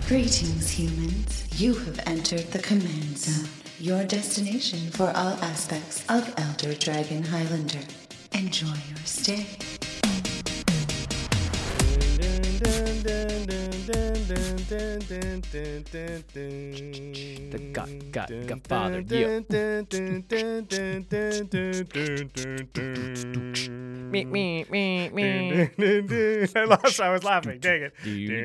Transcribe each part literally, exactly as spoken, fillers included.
Greetings, humans. You have entered the Command Zone, your destination for all aspects of Elder Dragon Highlander. Enjoy your stay. The God, God, Godfather, you. Me, me, me, me. I lost. I was laughing. Dang it.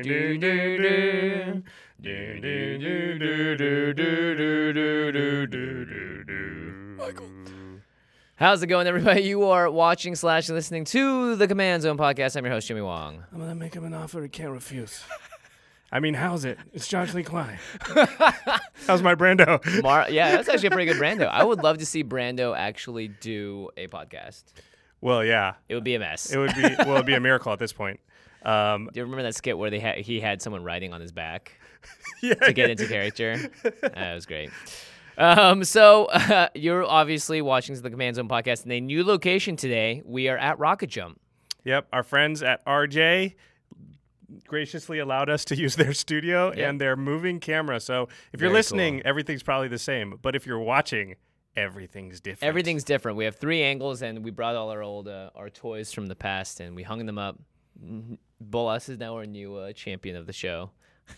Michael. How's it going, everybody? You are watching slash listening to the Command Zone podcast. I'm your host, Jimmy Wong. I'm gonna make him an offer he can't refuse. I mean, how's it? It's Josh Lee Klein. How's my Brando? Mar- yeah, that's actually a pretty good Brando. I would love to see Brando actually do a podcast. Well, yeah. It would be a mess. It would be. Well, it'd be a miracle at this point. Um, Do you remember that skit where they ha- he had someone riding on his back yeah, to get yeah. into character? That was great. Um, so uh, you're obviously watching the Command Zone podcast in a new location today. We are at Rocket Jump. Yep, our friends at R J graciously allowed us to use their studio Yep. and their moving camera. So if you're Very listening, cool. everything's probably the same. But if you're watching, everything's different. Everything's different. We have three angles, and we brought all our old uh, our toys from the past, and we hung them up. Bolas is now our new uh, champion of the show.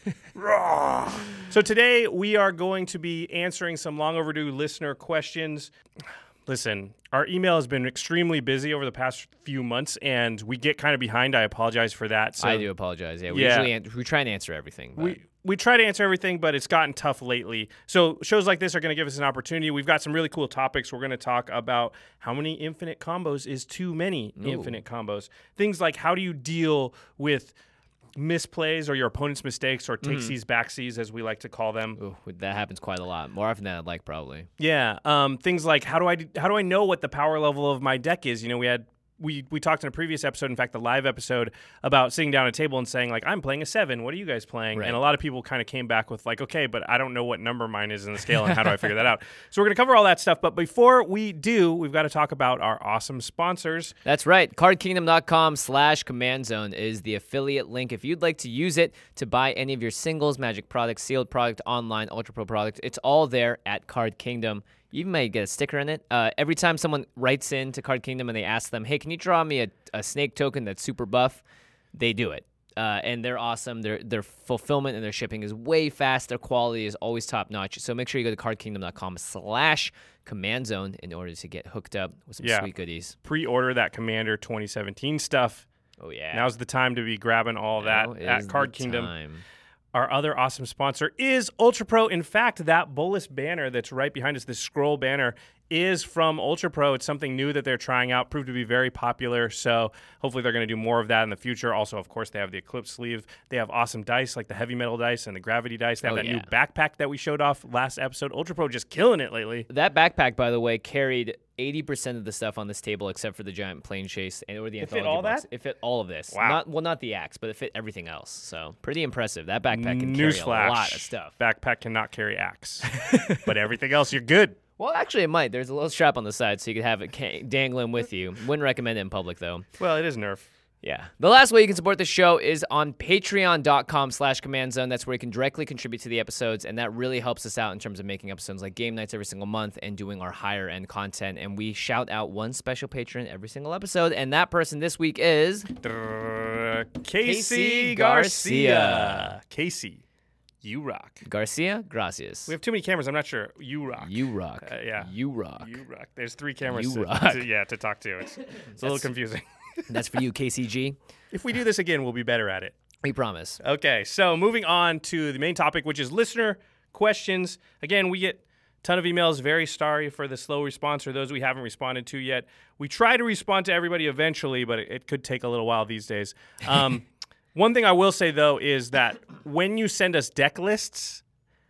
So today we are going to be answering some long overdue listener questions. Listen, our email has been extremely busy over the past few months, and we get kind of behind. I apologize for that. So I do apologize. Yeah, we Yeah. usually an- we try and answer everything. But we we try to answer everything, but it's gotten tough lately. So shows like this are going to give us an opportunity. We've got some really cool topics. We're going to talk about how many infinite combos is too many Ooh. infinite combos. Things like how do you deal with misplays or your opponent's mistakes or takesies, backsies, as we like to call them. ooh, that happens quite a lot, more often than I'd like, probably. Yeah, um, things like how do I how do I know what the power level of my deck is? You know, we had we we talked in a previous episode, in fact, the live episode, about sitting down at a table and saying like, I'm playing a seven. What are you guys playing? Right. And a lot of people kind of came back with like, okay, but I don't know what number mine is in the scale, and how do I figure that out? So we're gonna cover all that stuff. But before we do, we've got to talk about our awesome sponsors. That's right. cardkingdom.com slash command zone is the affiliate link. If you'd like to use it to buy any of your singles, Magic product, sealed product, online, Ultra Pro product, it's all there at Card Kingdom. You even may get a sticker in it. Uh, every time someone writes in to Card Kingdom and they ask them, hey, can you draw me a, a snake token that's super buff? They do it. Uh, and they're awesome. Their their fulfillment and their shipping is way fast. Their quality is always top notch. So make sure you go to cardkingdom.com slash command zone in order to get hooked up with some Yeah. sweet goodies. Pre-order that Commander twenty seventeen stuff. Oh, yeah. Now's the time to be grabbing all Now that is at the Card Kingdom. time. Our other awesome sponsor is Ultra Pro. In fact, that Bolas banner that's right behind us, this scroll banner, is from Ultra Pro. It's something new that they're trying out, proved to be very popular. So hopefully they're going to do more of that in the future. Also, of course, they have the Eclipse sleeve. They have awesome dice like the heavy metal dice and the gravity dice. They have Oh, that yeah. new backpack that we showed off last episode. Ultra Pro just killing it lately. That backpack, by the way, carried eighty percent of the stuff on this table except for the giant plane chase and or the It fit anthology all box. that? It fit all of this. Wow. Not well, not the axe, but it fit everything else. So pretty impressive. That backpack can Newsflash. carry a lot of stuff. Backpack cannot carry axe. But everything else, you're good. Well, actually, it might. There's a little strap on the side, so you could have it ca- dangling with you. Wouldn't recommend it in public, though. Well, it is Nerf. Yeah. The last way you can support the show is on patreon.com slash command zone. That's where you can directly contribute to the episodes, and that really helps us out in terms of making episodes like game nights every single month and doing our higher end content. And we shout out one special patron every single episode, and that person this week is Casey, Casey Garcia. Garcia. Casey, you rock. Garcia Gracias. We have too many cameras. I'm not sure. You rock. You rock. Uh, yeah. You rock. You rock. There's three cameras. You to, rock. to- yeah, to talk to. It's, it's a little confusing. That's for you, K C G. If we do this again, we'll be better at it. We promise. Okay, so moving on to the main topic, which is listener questions. Again, we get a ton of emails. Very sorry for the slow response or those we haven't responded to yet. We try to respond to everybody eventually, but it, it could take a little while these days. Um, one thing I will say, though, is that when you send us deck lists,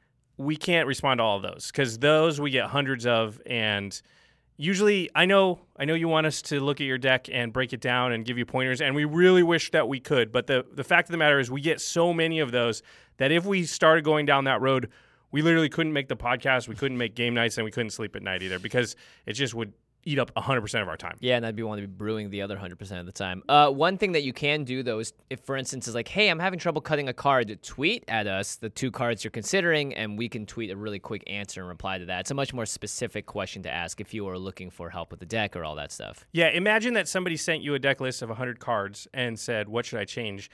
we can't respond to all of those because those we get hundreds of, and usually I know I know you want us to look at your deck and break it down and give you pointers, and we really wish that we could. But the, the fact of the matter is we get so many of those that if we started going down that road, we literally couldn't make the podcast, we couldn't make game nights, and we couldn't sleep at night either because it just would eat up one hundred percent of our time. Yeah, and I'd be want to be brewing the other one hundred percent of the time. Uh, one thing that you can do, though, is if, for instance, is like, hey, I'm having trouble cutting a card, tweet at us the two cards you're considering, and we can tweet a really quick answer and reply to that. It's a much more specific question to ask if you are looking for help with the deck or all that stuff. Yeah, imagine that somebody sent you a deck list of one hundred cards and said, what should I change?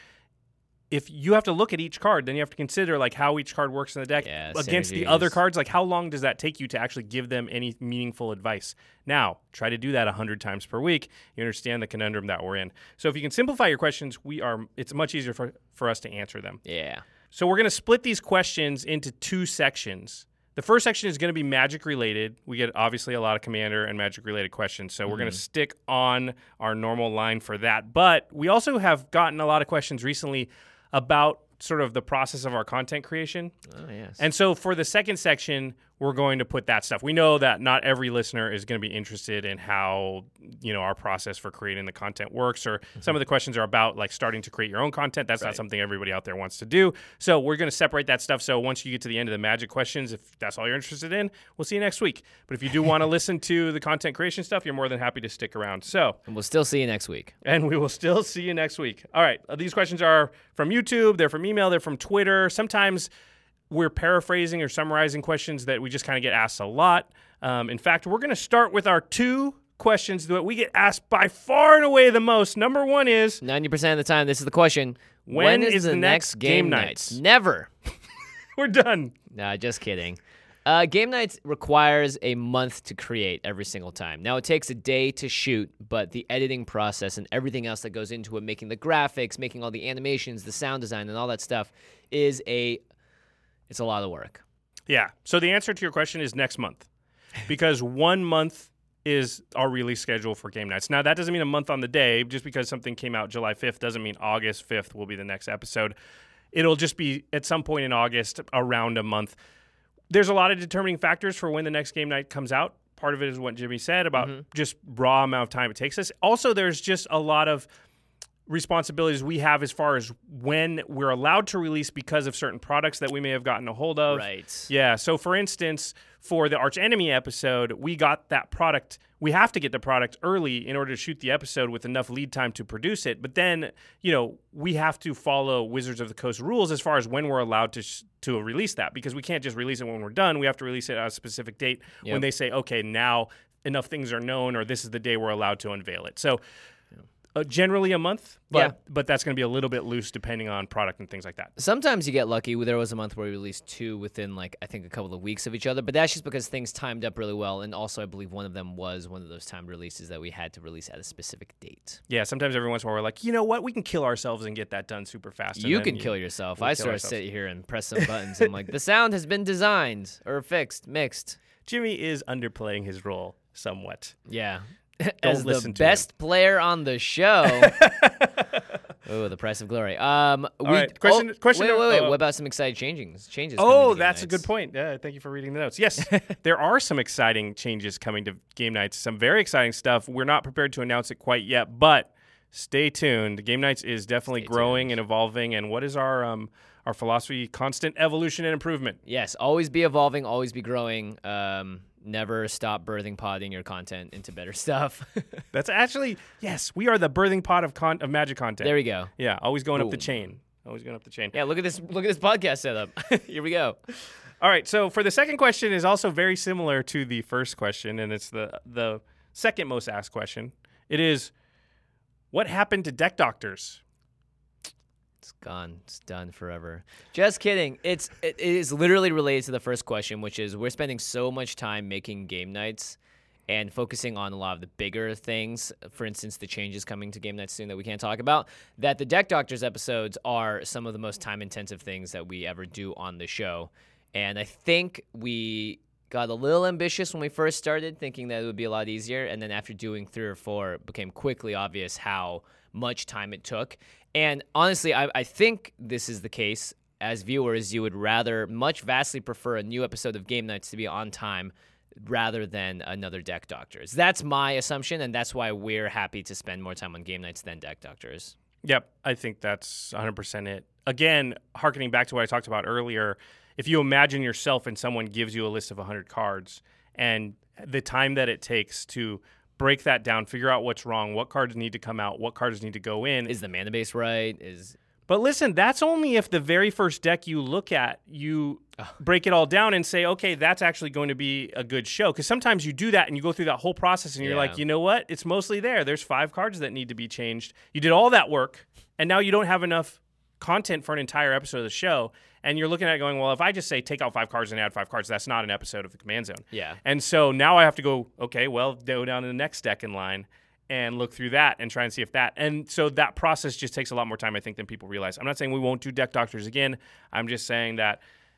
If you have to look at each card, then you have to consider like how each card works in the deck Yeah, against the synergies. other cards. Like how long does that take you to actually give them any meaningful advice? Now, try to do that one hundred times per week. You understand the conundrum that we're in. So if you can simplify your questions, we are. It's much easier for, for us to answer them. Yeah. So we're going to split these questions into two sections. The first section is going to be Magic related. We get obviously a lot of Commander and Magic related questions, so mm-hmm. we're going to stick on our normal line for that. But we also have gotten a lot of questions recently about sort of the process of our content creation. Oh, yes. And so for the second section, we're going to put that stuff. We know that not every listener is going to be interested in how, you know, our process for creating the content works, or mm-hmm. some of the questions are about like starting to create your own content. That's right. Not something everybody out there wants to do. So we're going to separate that stuff. So once you get to the end of the Magic questions, if that's all you're interested in, we'll see you next week. But if you do want to listen to the content creation stuff, you're more than happy to stick around. So, and we'll still see you next week. And we will still see you next week. All right. These questions are from YouTube. They're from email. They're from Twitter. Sometimes we're paraphrasing or summarizing questions that we just kind of get asked a lot. Um, in fact, we're going to start with our two questions that we get asked by far and away the most. Number one is... ninety percent of the time, this is the question. When, when is, is the, the next game, game nights? nights? Never. We're done. Nah, just kidding. Uh, game nights requires a month to create every single time. Now, it takes a day to shoot, but the editing process and everything else that goes into it, making the graphics, making all the animations, the sound design, and all that stuff is a... It's a lot of work. Yeah. So the answer to your question is next month, because one month is our release schedule for game nights. Now, that doesn't mean a month on the day. Just because something came out July fifth doesn't mean August fifth will be the next episode. It'll just be at some point in August, around a month. There's a lot of determining factors for when the next game night comes out. Part of it is what Jimmy said about mm-hmm. just raw amount of time it takes us. Also, there's just a lot of responsibilities we have as far as when we're allowed to release because of certain products that we may have gotten a hold of. Right. Yeah. So, for instance, for the Arch Enemy episode, we got that product. We have to get the product early in order to shoot the episode with enough lead time to produce it. But then, you know, we have to follow Wizards of the Coast rules as far as when we're allowed to sh- to release that, because we can't just release it when we're done. We have to release it at a specific date yep. when they say, okay, now enough things are known, or this is the day we're allowed to unveil it. So, Uh, generally a month, but yeah. but that's going to be a little bit loose depending on product and things like that. Sometimes you get lucky. There was a month where we released two within, like, I think a couple of weeks of each other, but that's just because things timed up really well, and also I believe one of them was one of those timed releases that we had to release at a specific date. Yeah, sometimes every once in a while we're like, you know what, we can kill ourselves and get that done super fast. You can you, kill yourself. I sort of sit here and press some buttons. I'm like, the sound has been designed, or fixed, mixed. Jimmy is underplaying his role somewhat. Yeah. Don't As listen the to best him. player on the show. Oh, the price of glory. Um, All we, right. Question, oh, question. Wait, wait, wait. Uh, what about some exciting changes? Changes. Oh, that's a good point. Yeah, thank you for reading the notes. Yes, there are some exciting changes coming to game nights. Some very exciting stuff. We're not prepared to announce it quite yet, but stay tuned. Game nights is definitely stay growing tuned. and evolving. And what is our um our philosophy? Constant evolution and improvement. Yes, always be evolving, always be growing. Um, Never stop birthing podding your content into better stuff. That's actually, yes, we are the birthing pod of con- of Magic content. There we go. Yeah, always going Boom. up the chain. Always going up the chain. Yeah, look at this Look at this podcast setup. Here we go. All right, so for the second question is also very similar to the first question, and it's the the second most asked question. It is, what happened to Deck Doctors? It's gone. It's done forever. Just kidding. It's it is literally related to the first question, which is we're spending so much time making game nights and focusing on a lot of the bigger things. For instance, the changes coming to game nights soon that we can't talk about, that the Deck Doctors episodes are some of the most time-intensive things that we ever do on the show. And I think we got a little ambitious when we first started, thinking that it would be a lot easier. And then after doing three or four, it became quickly obvious how much time it took. And honestly, I, I think this is the case. As viewers, you would rather, much vastly prefer a new episode of Game Nights to be on time rather than another Deck Doctors. That's my assumption, and that's why we're happy to spend more time on Game Nights than Deck Doctors. Yep, I think that's one hundred percent it. Again, hearkening back to what I talked about earlier, if you imagine yourself and someone gives you a list of one hundred cards, and the time that it takes to break that down, figure out what's wrong, what cards need to come out, what cards need to go in. Is the mana base right? Is But listen, that's only if the very first deck you look at, you oh. break it all down and say, okay, that's actually going to be a good show. Because sometimes you do that and you go through that whole process and you're Yeah. like, you know what? It's mostly there. There's five cards that need to be changed. You did all that work, and now you don't have enough content for an entire episode of the show. And you're looking at it going, well, if I just say take out five cards and add five cards, that's not an episode of the Command Zone. Yeah. And so now I have to go, okay, well, go down to the next deck in line and look through that and try and see if that. And so that process just takes a lot more time, I think, than people realize. I'm not saying we won't do Deck Doctors again. I'm just saying that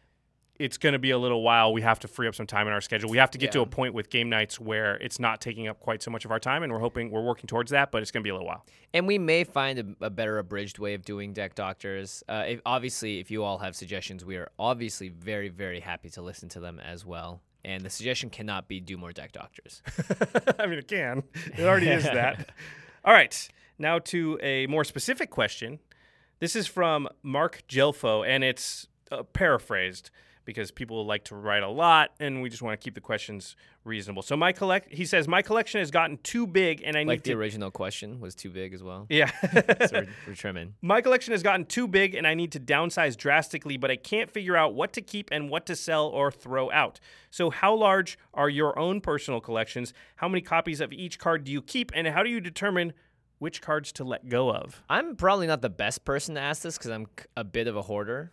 it's going to be a little while. We have to free up some time in our schedule. We have to get to Yeah. a point with game nights where it's not taking up quite so much of our time, and we're hoping we're working towards that, but it's going to be a little while. And we may find a, a better abridged way of doing Deck Doctors. Uh, if, obviously, if you all have suggestions, we are obviously very, very happy to listen to them as well. And the suggestion cannot be do more Deck Doctors. I mean, it can. It already is that. All right. Now to a more specific question. This is from Mark Gelfo, and it's uh, paraphrased because people like to write a lot, and we just want to keep the questions reasonable. So my collect, he says, my collection has gotten too big, and I need Like to. the original question was too big as well. Yeah. So we're, we're trimming. My collection has gotten too big, and I need to downsize drastically, but I can't figure out what to keep and what to sell or throw out. So how large are your own personal collections? How many copies of each card do you keep, and how do you determine which cards to let go of? I'm probably not the best person to ask this because I'm c- a bit of a hoarder.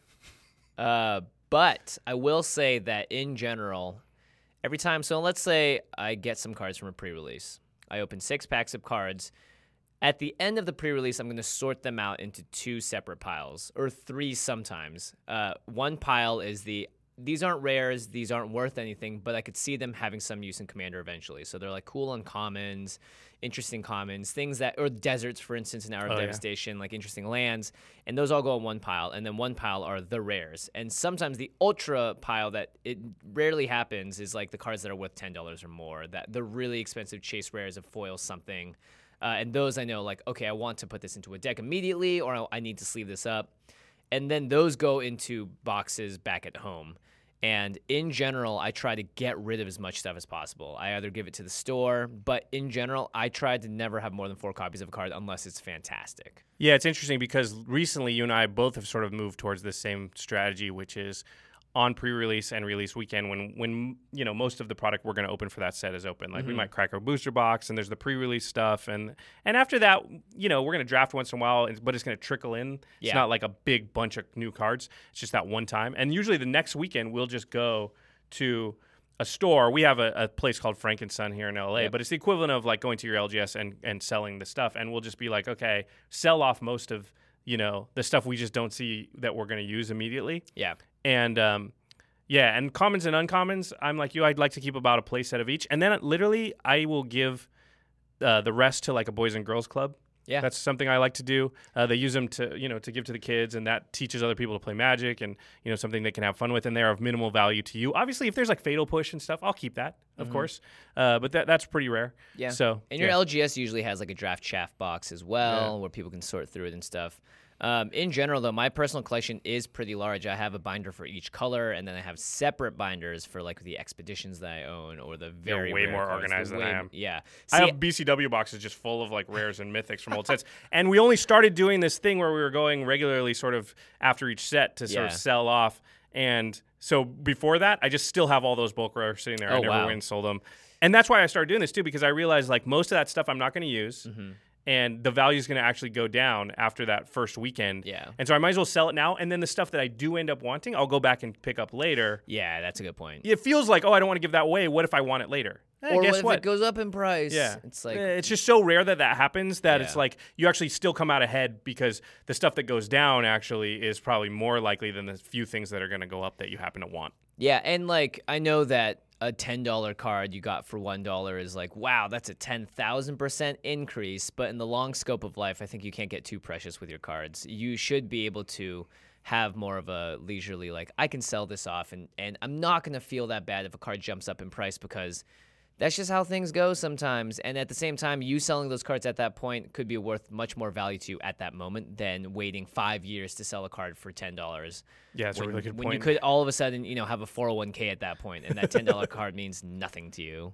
Uh, but I will say that in general, every time, so let's say I get some cards from a pre-release. I open six packs of cards. At the end of the pre-release, I'm going to sort them out into two separate piles, or three sometimes. Uh, one pile is the, these aren't rares, these aren't worth anything, but I could see them having some use in Commander eventually. So they're like cool uncommons, interesting commons, things that, or deserts, for instance, in Hour of Oh, yeah. Devastation, like interesting lands, and those all go in one pile, and then one pile are the rares. And sometimes the ultra pile that it rarely happens is like the cards that are worth ten dollars or more, that the really expensive chase rares of foil something. Uh, and those I know, like, okay, I want to put this into a deck immediately, or I, I need to sleeve this up. And then those go into boxes back at home. And in general, I try to get rid of as much stuff as possible. I either give it to the store, but in general, I try to never have more than four copies of a card unless it's fantastic. Yeah, it's interesting because recently you and I both have sort of moved towards this same strategy, which is on pre-release and release weekend when, when you know, most of the product we're going to open for that set is open. Like, Mm-hmm. we might crack our booster box, and there's the pre-release stuff. And and after that, you know, we're going to draft once in a while, but it's going to trickle in. It's Yeah. not like a big bunch of new cards. It's just that one time. And usually the next weekend, we'll just go to a store. We have a, a place called Frankenson here in L A, Yep. but it's the equivalent of like going to your L G S and, and selling the stuff. And we'll just be like, okay, sell off most of, you know, the stuff we just don't see that we're going to use immediately. Yeah. And um, yeah, and commons and uncommons, I'm like you, I'd like to keep about a play set of each. And then literally I will give uh, the rest to like a boys and girls club. Yeah. That's something I like to do. Uh, they use them to, you know, to give to the kids, and that teaches other people to play Magic, and, you know, something they can have fun with, and they're of minimal value to you. Obviously, if there's like Fatal Push and stuff, I'll keep that, of course. Uh, but that that's pretty rare. Yeah. So And your yeah. L G S usually has like a draft chaff box as well, Yeah. where people can sort through it and stuff. Um, in general, though, my personal collection is pretty large. I have a binder for each color, and then I have separate binders for like the expeditions that I own or the They're very way rare more cards. organized They're than I way- am. Yeah. I See, have B C W boxes just full of like rares and mythics from old sets. And we only started doing this thing where we were going regularly sort of after each set to sort Yeah. of sell off. And so before that, I just still have all those bulk rares sitting there. I Oh, never wow. went and sold them. And that's why I started doing this too, because I realized like most of that stuff I'm not going to use. Mm-hmm. And the value is going to actually go down after that first weekend. Yeah. And so I might as well sell it now. And then the stuff that I do end up wanting, I'll go back and pick up later. yeah, that's a good point. It feels like, oh, I don't want to give that away. What if I want it later? Eh, or guess what if what? it goes up in price? Yeah. It's like, Eh, it's just so rare that that happens that it's Yeah. like you actually still come out ahead because the stuff that goes down actually is probably more likely than the few things that are going to go up that you happen to want. yeah, and like I know that a ten dollar card you got for one dollar is like, wow, that's a ten thousand percent increase. But in the long scope of life, I think you can't get too precious with your cards. You should be able to have more of a leisurely, like, I can sell this off, and, and I'm not going to feel that bad if a card jumps up in price because that's just how things go sometimes. And at the same time, you selling those cards at that point could be worth much more value to you at that moment than waiting five years to sell a card for ten dollars. Yeah, that's when, a really good when point. you could all of a sudden, you know, have a four oh one k at that point, and that ten dollar card means nothing to you.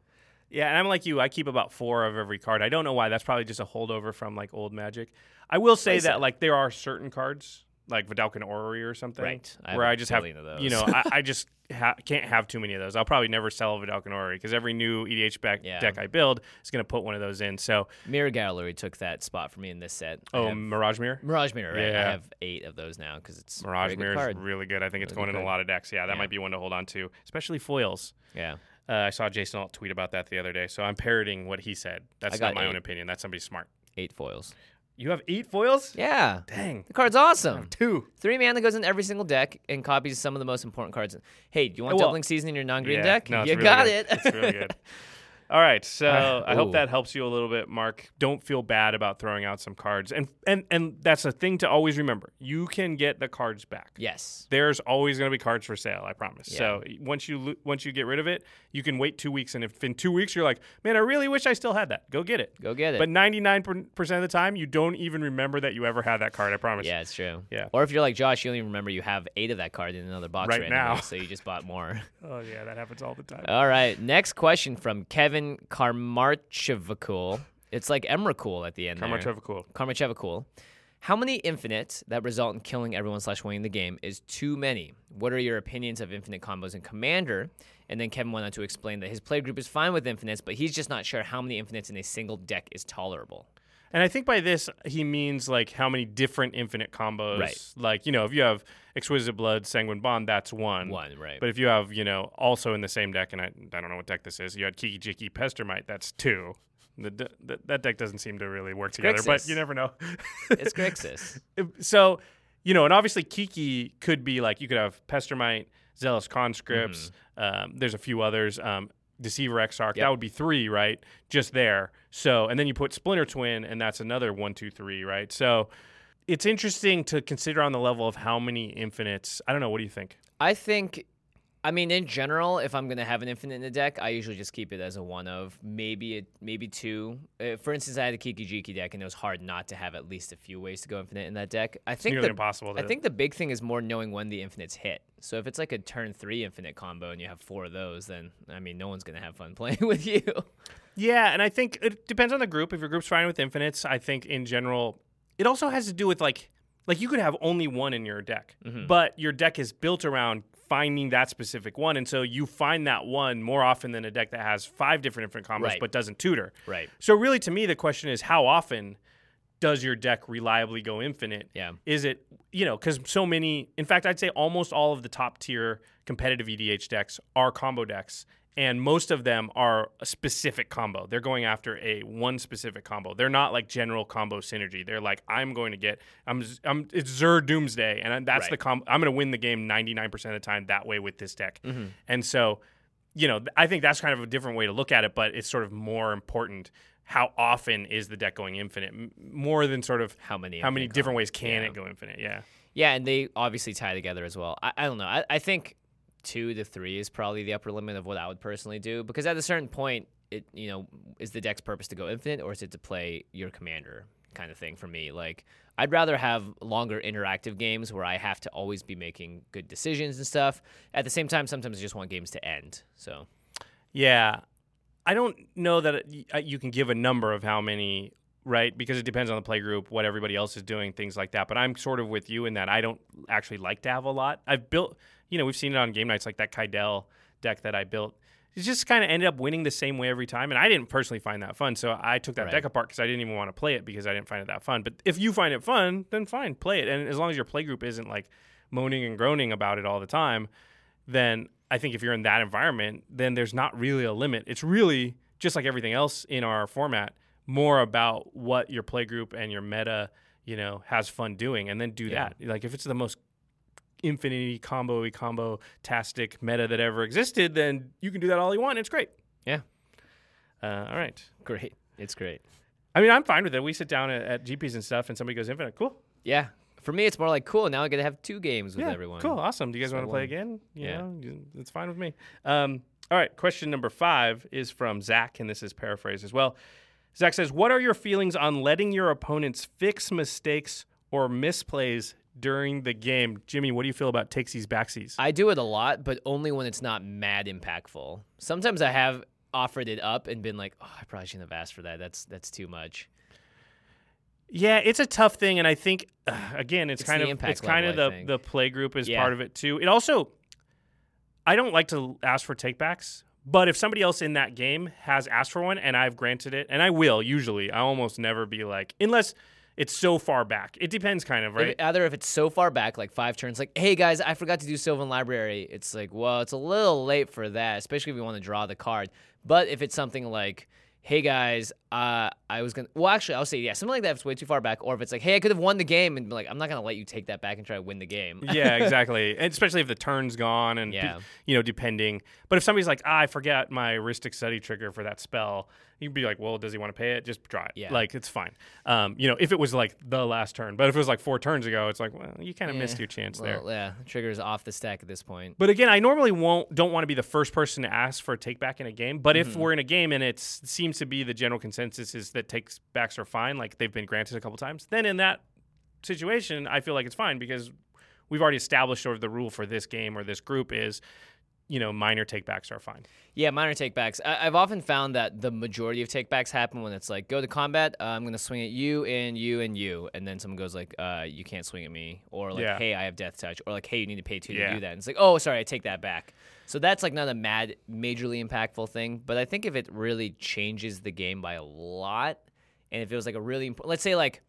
Yeah, and I'm like you. I keep about four of every card. I don't know why. That's probably just a holdover from like old Magic. I will say Nice. that like there are certain cards like Vidalcan Orrery or something, Right. I where have a I just have, billion of those. you know, I, I just ha- can't have too many of those. I'll probably never sell a Vidalcan Orrery because every new E D H back Yeah. deck I build is going to put one of those in. So, Mirror Gallery took that spot for me in this set. I oh, have Mirage Mirror. Mirage Mirror, right? Yeah. I have eight of those now because it's Mirage a very good Mirror card. is really good. I think it's Really going good in a card. lot of decks. Yeah, that Yeah. might be one to hold on to, especially foils. Yeah. Uh, I saw Jason Alt tweet about that the other day, so I'm parroting what he said. That's I got not my eight. own opinion. That's somebody smart. Eight foils. You have eight foils? Yeah. Dang. The card's awesome. Two. Three mana goes in every single deck and copies some of the most important cards. Hey, do you want Well, doubling season in your non-green Yeah. deck? No, it's you really got good. it. It's really good. All right, so I hope Ooh. that helps you a little bit, Mark. Don't feel bad about throwing out some cards, and and and that's a thing to always remember. You can get the cards back. Yes. There's always going to be cards for sale, I promise. So once you lo- once you get rid of it, you can wait two weeks, and if in two weeks you're like, man, I really wish I still had that, go get it. Go get it. But ninety-nine percent of the time, you don't even remember that you ever had that card. I promise. Yeah, it's true. Yeah. Or if you're like Josh, you don't even remember you have eight of that card in another box Right randomly, now. so you just bought more. Oh yeah, that happens all the time. All right. Next question from Kevin Karmarchevakul. It's like Emrakul at the end Karma there. Trevakul. Karmarchevakul. How many infinites that result in killing everyone slash winning the game is too many? What are your opinions of infinite combos in Commander? And then Kevin went on to explain that his play group is fine with infinites, but he's just not sure how many infinites in a single deck is tolerable. And I think by this he means like how many different infinite combos. Right. Like, you know, if you have Exquisite Blood, Sanguine Bond, that's one. One, right. But if you have, you know, also in the same deck, and I, I don't know what deck this is, you had Kiki Jiki Pestermite, that's two. The, the, the, that deck doesn't seem to really work together, but Grixis. you never know. It's Grixis. So, you know, and obviously Kiki could be like, you could have Pestermite, Zealous Conscripts, um, there's a few others, um, Deceiver Exarch, Yep. that would be three, right? Just there. So, and then you put Splinter Twin, and that's another one, two, three, right? So it's interesting to consider on the level of how many infinites. I don't know. What do you think? I think, I mean, in general, if I'm going to have an infinite in the deck, I usually just keep it as a one of, maybe a, maybe two. Uh, for instance, I had a Kiki Jiki deck, and it was hard not to have at least a few ways to go infinite in that deck. I think Nearly the, impossible. To I think the big thing is more knowing when the infinites hit. So if it's like a turn three infinite combo and you have four of those, then, I mean, no one's going to have fun playing with you. Yeah, and I think it depends on the group. If your group's fine with infinites, I think in general, it also has to do with like, like you could have only one in your deck, Mm-hmm. but your deck is built around finding that specific one, and so you find that one more often than a deck that has five different infinite combos Right. but doesn't tutor. Right. So really, to me, the question is how often does your deck reliably go infinite? Yeah. Is it, you know, because so many, in fact, I'd say almost all of the top tier competitive E D H decks are combo decks, and most of them are a specific combo. They're going after a one specific combo. They're not like general combo synergy. They're like, I'm going to get, I'm, I'm it's Zur Doomsday, and that's Right. the combo. I'm going to win the game ninety-nine percent of the time that way with this deck. Mm-hmm. And so, you know, th- I think that's kind of a different way to look at it, but it's sort of more important. How often is the deck going infinite? M- more than sort of How many how many infinite different combos. ways can Yeah. it go infinite? Yeah. Yeah, and they obviously tie together as well. I, I don't know. I, I think two to three is probably the upper limit of what I would personally do, because at a certain point, it you know, is the deck's purpose to go infinite, or is it to play your commander kind of thing for me? Like, I'd rather have longer interactive games where I have to always be making good decisions and stuff. At the same time, sometimes I just want games to end. So, Yeah. I don't know that it, y- you can give a number of how many, right? Because it depends on the play group, what everybody else is doing, things like that. But I'm sort of with you in that I don't actually like to have a lot. I've built, you know, we've seen it on game nights, like that Kydel deck that I built. It just kind of ended up winning the same way every time. And I didn't personally find that fun. So I took that Right. deck apart because I didn't even want to play it because I didn't find it that fun. But if you find it fun, then fine, play it. And as long as your play group isn't like moaning and groaning about it all the time, then I think if you're in that environment, then there's not really a limit. It's really, just like everything else in our format, more about what your play group and your meta, you know, has fun doing, and then do Yeah. that. Like if it's the most infinity combo combo tastic meta that ever existed, then you can do that all you want. It's great. yeah, Uh, all right. great. It's great. I mean, I'm fine with it. We sit down at, at G Ps and stuff, and somebody goes infinite. Cool. Yeah. For me, it's more like, cool, now I get to have two games with Yeah, everyone. cool. Awesome. Do you guys Instead want to of play one. again? You Yeah. know, you- it's fine with me. Um, all right. Question number five is from Zach, and this is paraphrased as well. Zach says, what are your feelings on letting your opponents fix mistakes or misplays during the game? Jimmy, what do you feel about takesies, backsies? I do it a lot, but only when it's not mad impactful. Sometimes I have offered it up and been like, oh, I probably shouldn't have asked for that. That's that's too much. Yeah, it's a tough thing, and I think uh, again, it's, It's kind the of impact it's kind level, I of the think. the play group is Yeah. part of it too. It also, I don't like to ask for takebacks, but if somebody else in that game has asked for one and I've granted it, and I will usually, I almost never be like, unless it's so far back. It depends, kind of, right? If, either if it's so far back, like five turns, like, hey guys, I forgot to do Sylvan Library. It's like, well, it's a little late for that, especially if you want to draw the card. But if it's something like, hey guys, uh, I was gonna. Well, actually, I'll say yeah, something like that. If it's way too far back, or if it's like, hey, I could have won the game, and be like, I'm not gonna let you take that back and try to win the game. Yeah, exactly. And especially if the turn's gone and, Yeah. you know, depending. But if somebody's like, ah, I forgot my Rhystic Study trigger for that spell, you'd be like, well, does he want to pay it? Just draw it. Yeah. Like, it's fine. Um, you know, if it was like the last turn. But if it was like four turns ago, it's like, well, you kind of Yeah. missed your chance there. Well, yeah, trigger's off the stack at this point. But again, I normally won't don't want to be the first person to ask for a take back in a game. But Mm-hmm. if we're in a game and it seems to be the general consensus is that takes backs are fine, like they've been granted a couple times, then in that situation, I feel like it's fine because we've already established sort of the rule for this game or this group is, you know, minor takebacks are fine. Yeah, minor takebacks. I- I've often found that the majority of takebacks happen when it's like, go to combat, uh, I'm going to swing at you and you and you. And then someone goes like, uh, you can't swing at me. Or like, Yeah. hey, I have death touch. Or like, hey, you need to pay two Yeah. to do that. And it's like, oh, sorry, I take that back. So that's like not a mad, majorly impactful thing. But I think if it really changes the game by a lot, and if it was like a really important, let's say like,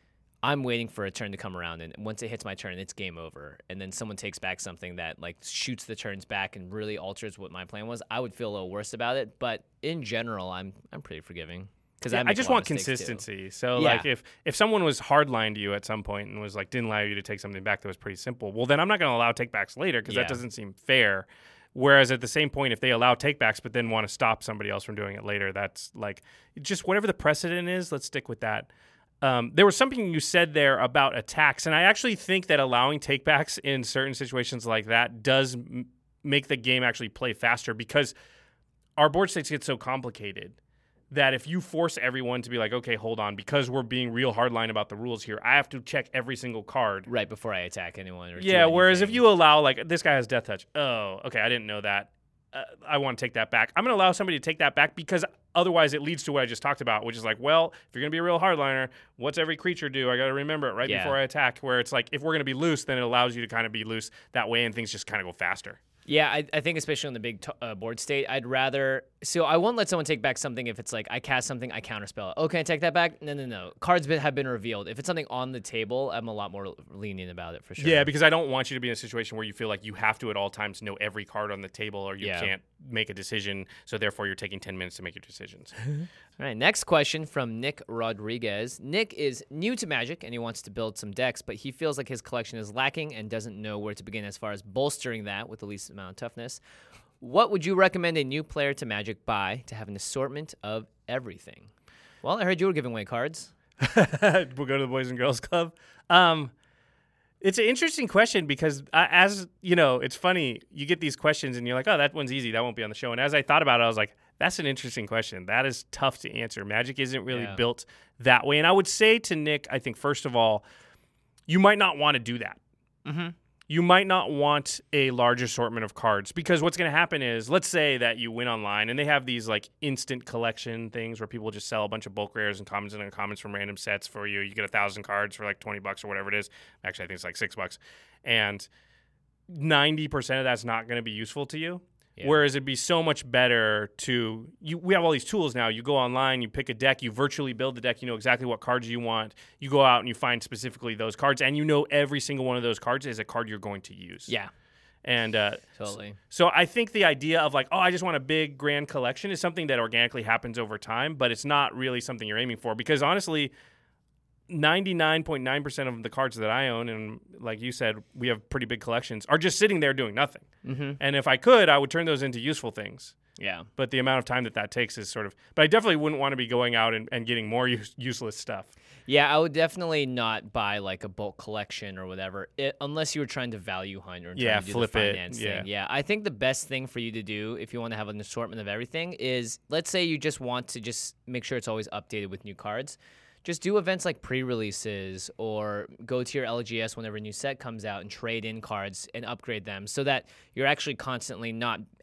I'm waiting for a turn to come around, and once it hits my turn, it's game over. And then someone takes back something that like shoots the turns back and really alters what my plan was. I would feel a little worse about it, but in general, I'm I'm pretty forgiving because Yeah, I, I make just a lot want of mistakes, too. consistency. So Yeah. like if if someone was hardlined to you at some point and was like didn't allow you to take something back that was pretty simple, well then I'm not going to allow takebacks later because Yeah. that doesn't seem fair. Whereas at the same point, if they allow takebacks but then want to stop somebody else from doing it later, that's like just whatever the precedent is. Let's stick with that. Um, there was something you said there about attacks, and I actually think that allowing takebacks in certain situations like that does m- make the game actually play faster because our board states get so complicated that if you force everyone to be like, okay, hold on, because we're being real hardline about the rules here, I have to check every single card. Right before I attack anyone. Or do Yeah, whereas if anything. you allow, like, this guy has death touch. Oh, okay, I didn't know that. Uh, I want to take that back. I'm going to allow somebody to take that back because otherwise it leads to what I just talked about, which is like, well, if you're going to be a real hardliner, what's every creature do? I got to remember it right Yeah. before I attack, where it's like, if we're going to be loose, then it allows you to kind of be loose that way and things just kind of go faster. Yeah, I, I think especially on the big t- uh, board state, I'd rather. So I won't let someone take back something if it's like I cast something, I counterspell it. Oh, can I take that back? No, no, no. Cards been, have been revealed. If it's something on the table, I'm a lot more lenient about it for sure. Yeah, because I don't want you to be in a situation where you feel like you have to at all times know every card on the table or you Yeah. can't make a decision, so therefore you're taking ten minutes to make your decisions. All right, next question from Nick Rodriguez. Nick is new to Magic and he wants to build some decks, but he feels like his collection is lacking and doesn't know where to begin as far as bolstering that with the least amount of toughness. What would you recommend a new player to Magic buy to have an assortment of everything? Well, I heard you were giving away cards. We'll go to the Boys and Girls Club. Um, it's an interesting question because uh, as you know, it's funny. You get these questions and you're like, oh, that one's easy. That won't be on the show. And as I thought about it, I was like, that's an interesting question. That is tough to answer. Magic isn't really Yeah. built that way. And I would say to Nick, I think, first of all, you might not want to do that. Mm-hmm. You might not want a large assortment of cards because what's going to happen is, let's say that you win online and they have these like instant collection things where people just sell a bunch of bulk rares and commons and uncommons from random sets for you. You get a thousand cards for like twenty bucks or whatever it is. Actually, I think it's like six bucks. And ninety percent of that's not going to be useful to you. Yeah. Whereas it'd be so much better to you. We have all these tools now. You go online, you pick a deck, you virtually build the deck. You know exactly what cards you want. You go out and you find specifically those cards, and you know every single one of those cards is a card you're going to use. Yeah, And uh, totally. so I think the idea of like, oh, I just want a big grand collection is something that organically happens over time, but it's not really something you're aiming for because honestly, ninety-nine point nine percent of the cards that I own, and like you said, we have pretty big collections, are just sitting there doing nothing. Mm-hmm. And if I could, I would turn those into useful things. Yeah. But the amount of time that that takes is sort of, but I definitely wouldn't want to be going out and, and getting more use, useless stuff. Yeah, I would definitely not buy like a bulk collection or whatever, it, unless you were trying to value hunt or trying Yeah, to do flip the it, finance yeah. thing. Yeah, I think the best thing for you to do if you want to have an assortment of everything is, let's say you just want to just make sure it's always updated with new cards. Just do events like pre-releases or go to your L G S whenever a new set comes out and trade in cards and upgrade them so that you're actually constantly not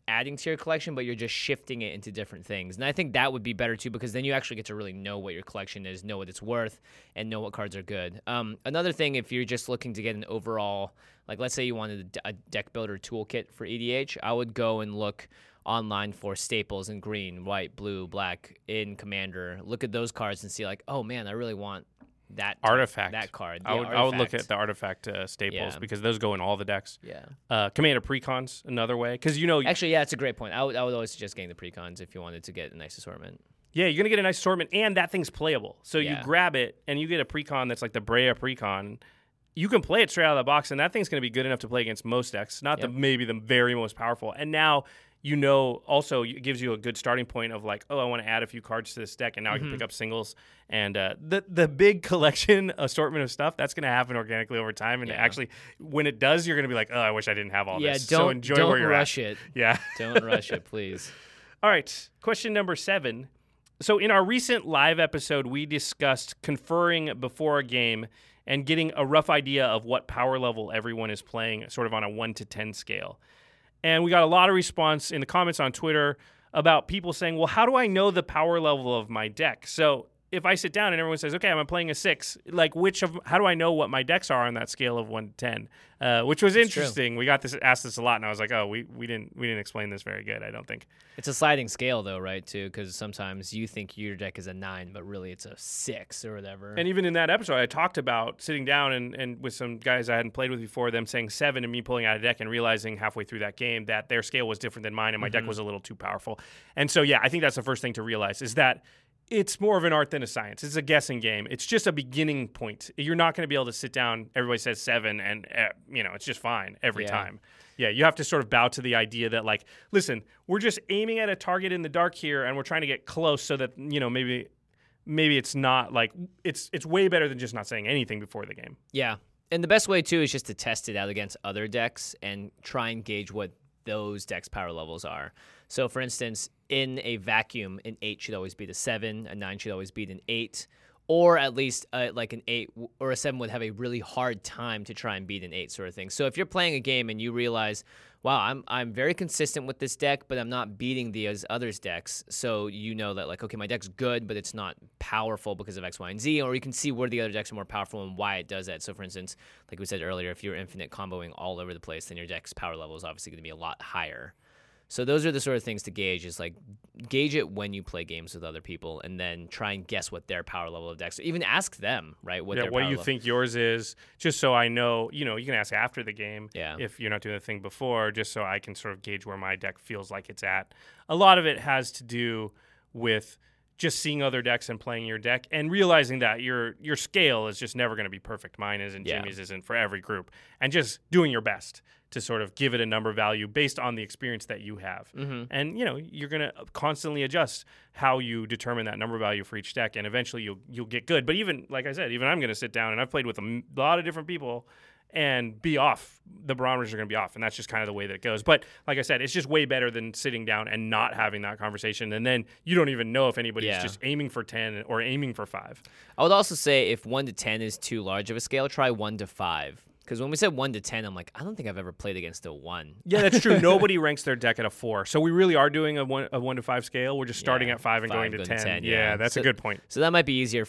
adding to your collection, but you're just shifting it into different things. And I think that would be better too, because then you actually get to really know what your collection is, know what it's worth, and know what cards are good. Um, another thing, if you're just looking to get an overall, like let's say you wanted a deck builder toolkit for E D H, I would go and look online for staples in green, white, blue, black in Commander. Look at those cards and see like, oh man, I really want that artifact that card. I yeah, would artifact. I would look at the artifact uh, staples Yeah. because those go in all the decks. Yeah. Uh, Commander precons another way because you know Actually, yeah, it's a great point. I would I would always suggest getting the precons if you wanted to get a nice assortment. yeah you're gonna get a nice assortment and that thing's playable. So Yeah. you grab it and you get a precon that's like the Brea precon. You can play it straight out of the box and that thing's gonna be good enough to play against most decks. Not Yep. the maybe the very most powerful. And now. You know, also it gives you a good starting point of like, oh, I want to add a few cards to this deck, and now I can pick up singles. And uh, the the big collection assortment of stuff that's going to happen organically over time. And Yeah. actually, when it does, you're going to be like, oh, I wish I didn't have all Yeah, this. don't so enjoy don't where you're rush at. it. Yeah, Don't rush it, please. All right, question number seven. So in our recent live episode, we discussed conferring before a game and getting a rough idea of what power level everyone is playing, sort of on a one to ten scale. And we got a lot of response in the comments on Twitter about people saying, well, how do I know the power level of my deck? So if I sit down and everyone says, okay, I'm playing a six, like which of, how do I know what my decks are on that scale of one to ten? Uh, which was interesting. We got this, asked this a lot, and I was like, oh, we, we didn't we didn't explain this very good, I don't think. It's a sliding scale, though, right, too? Because sometimes you think your deck is a nine, but really it's a six or whatever. And even in that episode, I talked about sitting down and, and with some guys I hadn't played with before, them saying seven and me pulling out a deck and realizing halfway through that game that their scale was different than mine and my Mm-hmm. deck was a little too powerful. And so, yeah, I think that's the first thing to realize is that it's more of an art than a science. It's a guessing game. It's just a beginning point. You're not going to be able to sit down, everybody says seven, and, uh, you know, it's just fine every Yeah. time. Yeah, you have to sort of bow to the idea that, like, listen, we're just aiming at a target in the dark here, and we're trying to get close so that, you know, maybe maybe it's not, like, it's it's way better than just not saying anything before the game. Yeah. And the best way, too, is just to test it out against other decks and try and gauge what those decks' power levels are. So, for instance, in a vacuum, an eight should always beat a seven, a nine should always beat an eight, or at least uh, like an eight w- or a seven would have a really hard time to try and beat an eight sort of thing. So if you're playing a game and you realize, wow, I'm I'm very consistent with this deck, but I'm not beating these others' decks, so you know that, like, okay, my deck's good, but it's not powerful because of X, Y, and Z, or you can see where the other decks are more powerful and why it does that. So, for instance, like we said earlier, if you're infinite comboing all over the place, then your deck's power level is obviously going to be a lot higher. So those are the sort of things to gauge, is like gauge it when you play games with other people and then try and guess what their power level of decks are. Even ask them, right? What Yeah, their what do power you level- think yours is? Just so I know, you know, you can ask after the game Yeah. if you're not doing the thing before, just so I can sort of gauge where my deck feels like it's at. A lot of it has to do with just seeing other decks and playing your deck and realizing that your your scale is just never going to be perfect. Mine isn't, Yeah. Jimmy's isn't for every group. And just doing your best to sort of give it a number value based on the experience that you have. Mm-hmm. And, you know, you're going to constantly adjust how you determine that number value for each deck, and eventually you'll you'll get good. But even, like I said, even I'm going to sit down, and I've played with a m- lot of different people, and be off. The barometers are going to be off, and that's just kind of the way that it goes. But like I said, it's just way better than sitting down and not having that conversation, and then you don't even know if anybody's Yeah. just aiming for ten or aiming for five. I would also say if one to ten is too large of a scale, try one to five. Because when we said one to ten, I'm like, I don't think I've ever played against a one. Yeah, that's true. Nobody ranks their deck at a four, so we really are doing a one a one to five scale. We're just starting Yeah, at five and five going to going ten. to ten, yeah. yeah. that's So- a good point. So that might be easier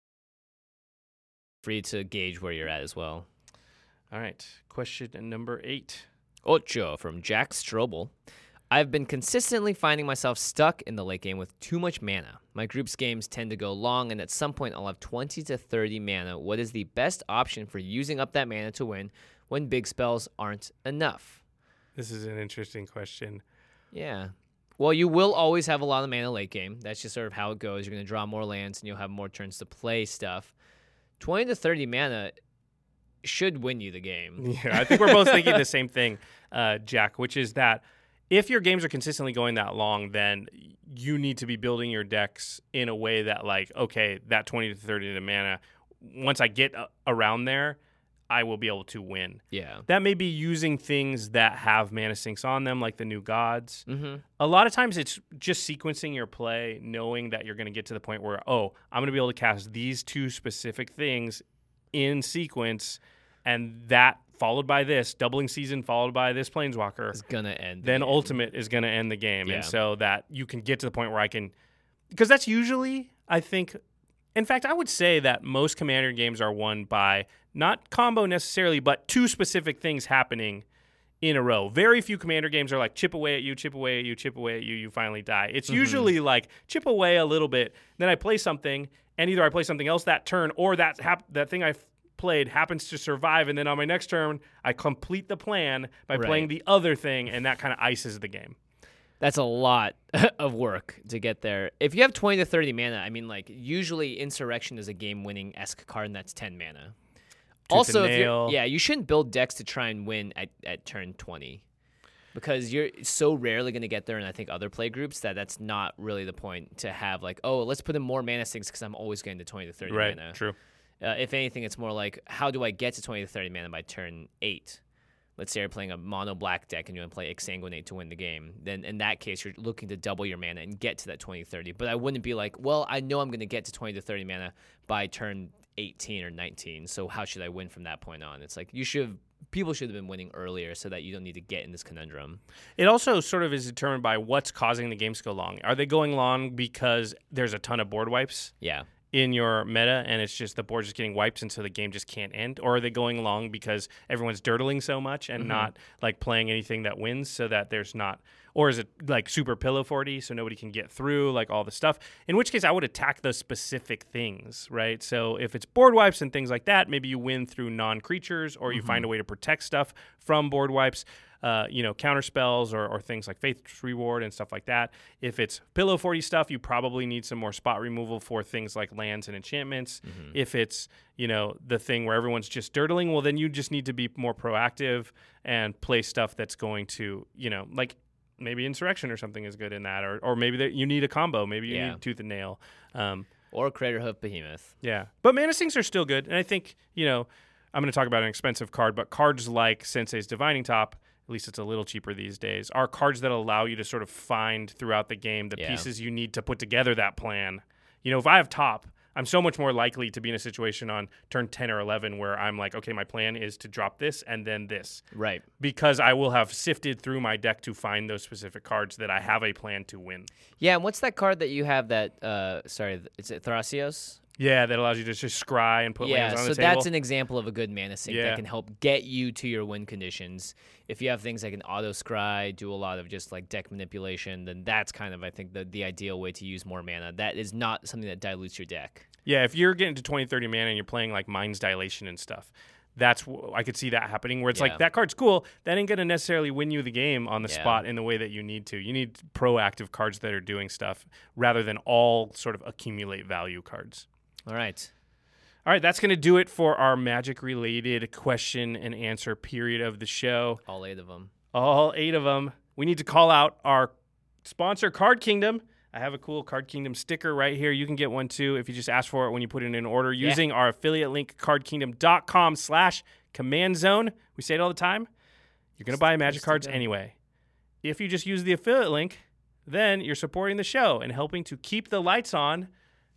for you to gauge where you're at as well. All right, question number eight. Ocho from Jack Strobel. I've been consistently finding myself stuck in the late game with too much mana. My group's games tend to go long, and at some point I'll have twenty to thirty mana. What is the best option for using up that mana to win when big spells aren't enough? This is an interesting question. Yeah. Well, you will always have a lot of mana late game. That's just sort of how it goes. You're going to draw more lands, and you'll have more turns to play stuff. twenty to thirty mana should win you the game. Yeah, I think we're both thinking the same thing, uh, Jack, which is that if your games are consistently going that long, then you need to be building your decks in a way that, like, okay, that twenty to thirty to mana, once I get uh, around there, I will be able to win. Yeah. That may be using things that have mana sinks on them, like the new gods. Mm-hmm. A lot of times it's just sequencing your play, knowing that you're going to get to the point where, oh, I'm going to be able to cast these two specific things in sequence, and that followed by this, doubling season followed by this Planeswalker. It's going to end. Then the Ultimate is going to end the game. Yeah. And so that you can get to the point where I can, because that's usually, I think, in fact, I would say that most Commander games are won by not combo necessarily, but two specific things happening in a row. Very few Commander games are like chip away at you, chip away at you, chip away at you, you finally die. It's mm-hmm. usually like chip away a little bit, then I play something, and either I play something else that turn, or that hap- that thing I f- played happens to survive, and then on my next turn, I complete the plan by right. playing the other thing, and that kind of ices the game. That's a lot of work to get there. If you have twenty to thirty mana, I mean, like, usually Insurrection is a game-winning-esque card, and that's ten mana. Tooth Also, and if nail. you're, yeah, you shouldn't build decks to try and win at, at turn twenty because you're so rarely going to get there, and I think other play groups, that that's not really the point to have, like, oh, let's put in more mana sinks because I'm always getting to twenty to thirty right, mana. True. Uh, if anything, it's more like, how do I get to twenty to thirty mana by turn eight? Let's say you're playing a mono black deck and you want to play Exsanguinate to win the game. Then in that case, you're looking to double your mana and get to that twenty to thirty. But I wouldn't be like, well, I know I'm going to get to twenty to thirty mana by turn eighteen or nineteen. So how should I win from that point on? It's like you should have, people should have been winning earlier so that you don't need to get in this conundrum. It also sort of is determined by what's causing the games to go long. Are they going long because there's a ton of board wipes? Yeah. In your meta, and it's just the board's just getting wiped, and so the game just can't end? Or are they going long because everyone's dirtling so much and mm-hmm. not like playing anything that wins, so that there's not? Or is it like super pillow forty, so nobody can get through like all the stuff? In which case, I would attack those specific things, right? So if it's board wipes and things like that, maybe you win through non-creatures, or you mm-hmm. find a way to protect stuff from board wipes. Uh, you know, counter spells or, or things like Faith's Reward and stuff like that. If it's pillow forty stuff, you probably need some more spot removal for things like lands and enchantments. Mm-hmm. If it's, you know, the thing where everyone's just dirtling, well, then you just need to be more proactive and play stuff that's going to, you know, like maybe Insurrection or something is good in that, or or maybe that you need a combo. Maybe you yeah. need Tooth and Nail. Um, or Craterhoof Behemoth. Yeah. But Mana Sinks are still good. And I think, you know, I'm going to talk about an expensive card, but cards like Sensei's Divining Top, at least it's a little cheaper these days, are cards that allow you to sort of find throughout the game the yeah. pieces you need to put together that plan. You know, if I have top, I'm so much more likely to be in a situation on turn ten or eleven where I'm like, okay, my plan is to drop this and then this. Right. Because I will have sifted through my deck to find those specific cards that I have a plan to win. Yeah, and what's that card that you have that, uh, sorry, is it Thrasios? Yeah, that allows you to just scry and put yeah, lands on so the table. that's an example of a good mana sink yeah. that can help get you to your win conditions. If you have things like an auto scry, do a lot of just like deck manipulation, then that's kind of, I think, the, the ideal way to use more mana. That is not something that dilutes your deck. Yeah, if you're getting to twenty, thirty mana and you're playing like Mind's Dilation and stuff, that's I could see that happening where it's yeah. like, that card's cool. That ain't going to necessarily win you the game on the yeah. spot in the way that you need to. You need proactive cards that are doing stuff rather than all sort of accumulate value cards. All right. All right, that's going to do it for our Magic-related question and answer period of the show. All eight of them. All eight of them. We need to call out our sponsor, Card Kingdom. I have a cool Card Kingdom sticker right here. You can get one too if you just ask for it when you put it in an order using yeah. our affiliate link, cardkingdom.com slash command zone. We say it all the time. You're going to buy Magic cards anyway. If you just use the affiliate link, then you're supporting the show and helping to keep the lights on.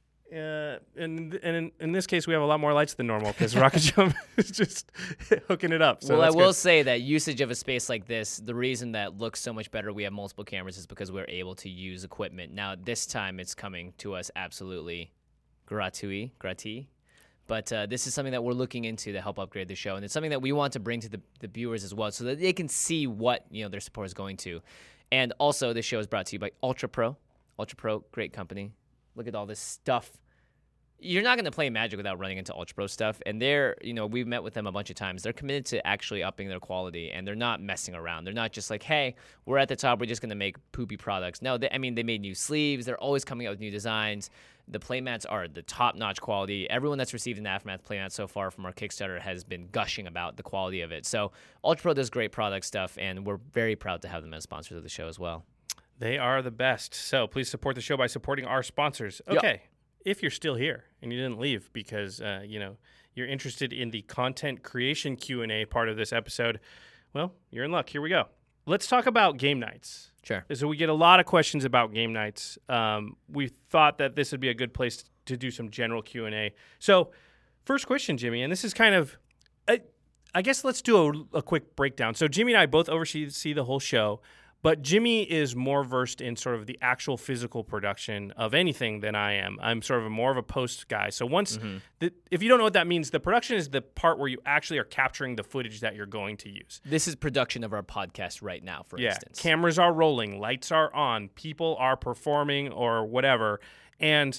Uh, and and in, in this case, we have a lot more lights than normal because Rocket Jump is just hooking it up. So well, I will good. say that usage of a space like this, the reason that looks so much better, we have multiple cameras, is because we're able to use equipment. Now, this time it's coming to us absolutely gratuit, gratis. But uh, this is something that we're looking into to help upgrade the show, and it's something that we want to bring to the, the viewers as well so that they can see what, you know, their support is going to. And also, this show is brought to you by Ultra Pro. Ultra Pro, great company. Look at all this stuff. You're not going to play Magic without running into Ultra Pro stuff. And they're, you know, we've met with them a bunch of times. They're committed to actually upping their quality, and they're not messing around. They're not just like, hey, we're at the top, we're just going to make poopy products. No, they, I mean, they made new sleeves. They're always coming out with new designs. The playmats are the top-notch quality. Everyone that's received an Aftermath playmat so far from our Kickstarter has been gushing about the quality of it. So Ultra Pro does great product stuff, and we're very proud to have them as sponsors of the show as well. They are the best. So please support the show by supporting our sponsors. Okay. Yep. If you're still here and you didn't leave because, uh, you know, you're interested in the content creation Q and A part of this episode, well, you're in luck. Here we go. Let's talk about game nights. Sure. So we get a lot of questions about game nights. Um, we thought that this would be a good place to do some general Q and A. So first question, Jimmy, and this is kind of, I, I guess let's do a, a quick breakdown. So Jimmy and I both oversee see the whole show, but Jimmy is more versed in sort of the actual physical production of anything than I am. I'm sort of a more of a post guy. So once, mm-hmm. the, if you don't know what that means, the production is the part where you actually are capturing the footage that you're going to use. This is production of our podcast right now, for yeah. instance. Cameras are rolling, lights are on, people are performing or whatever. And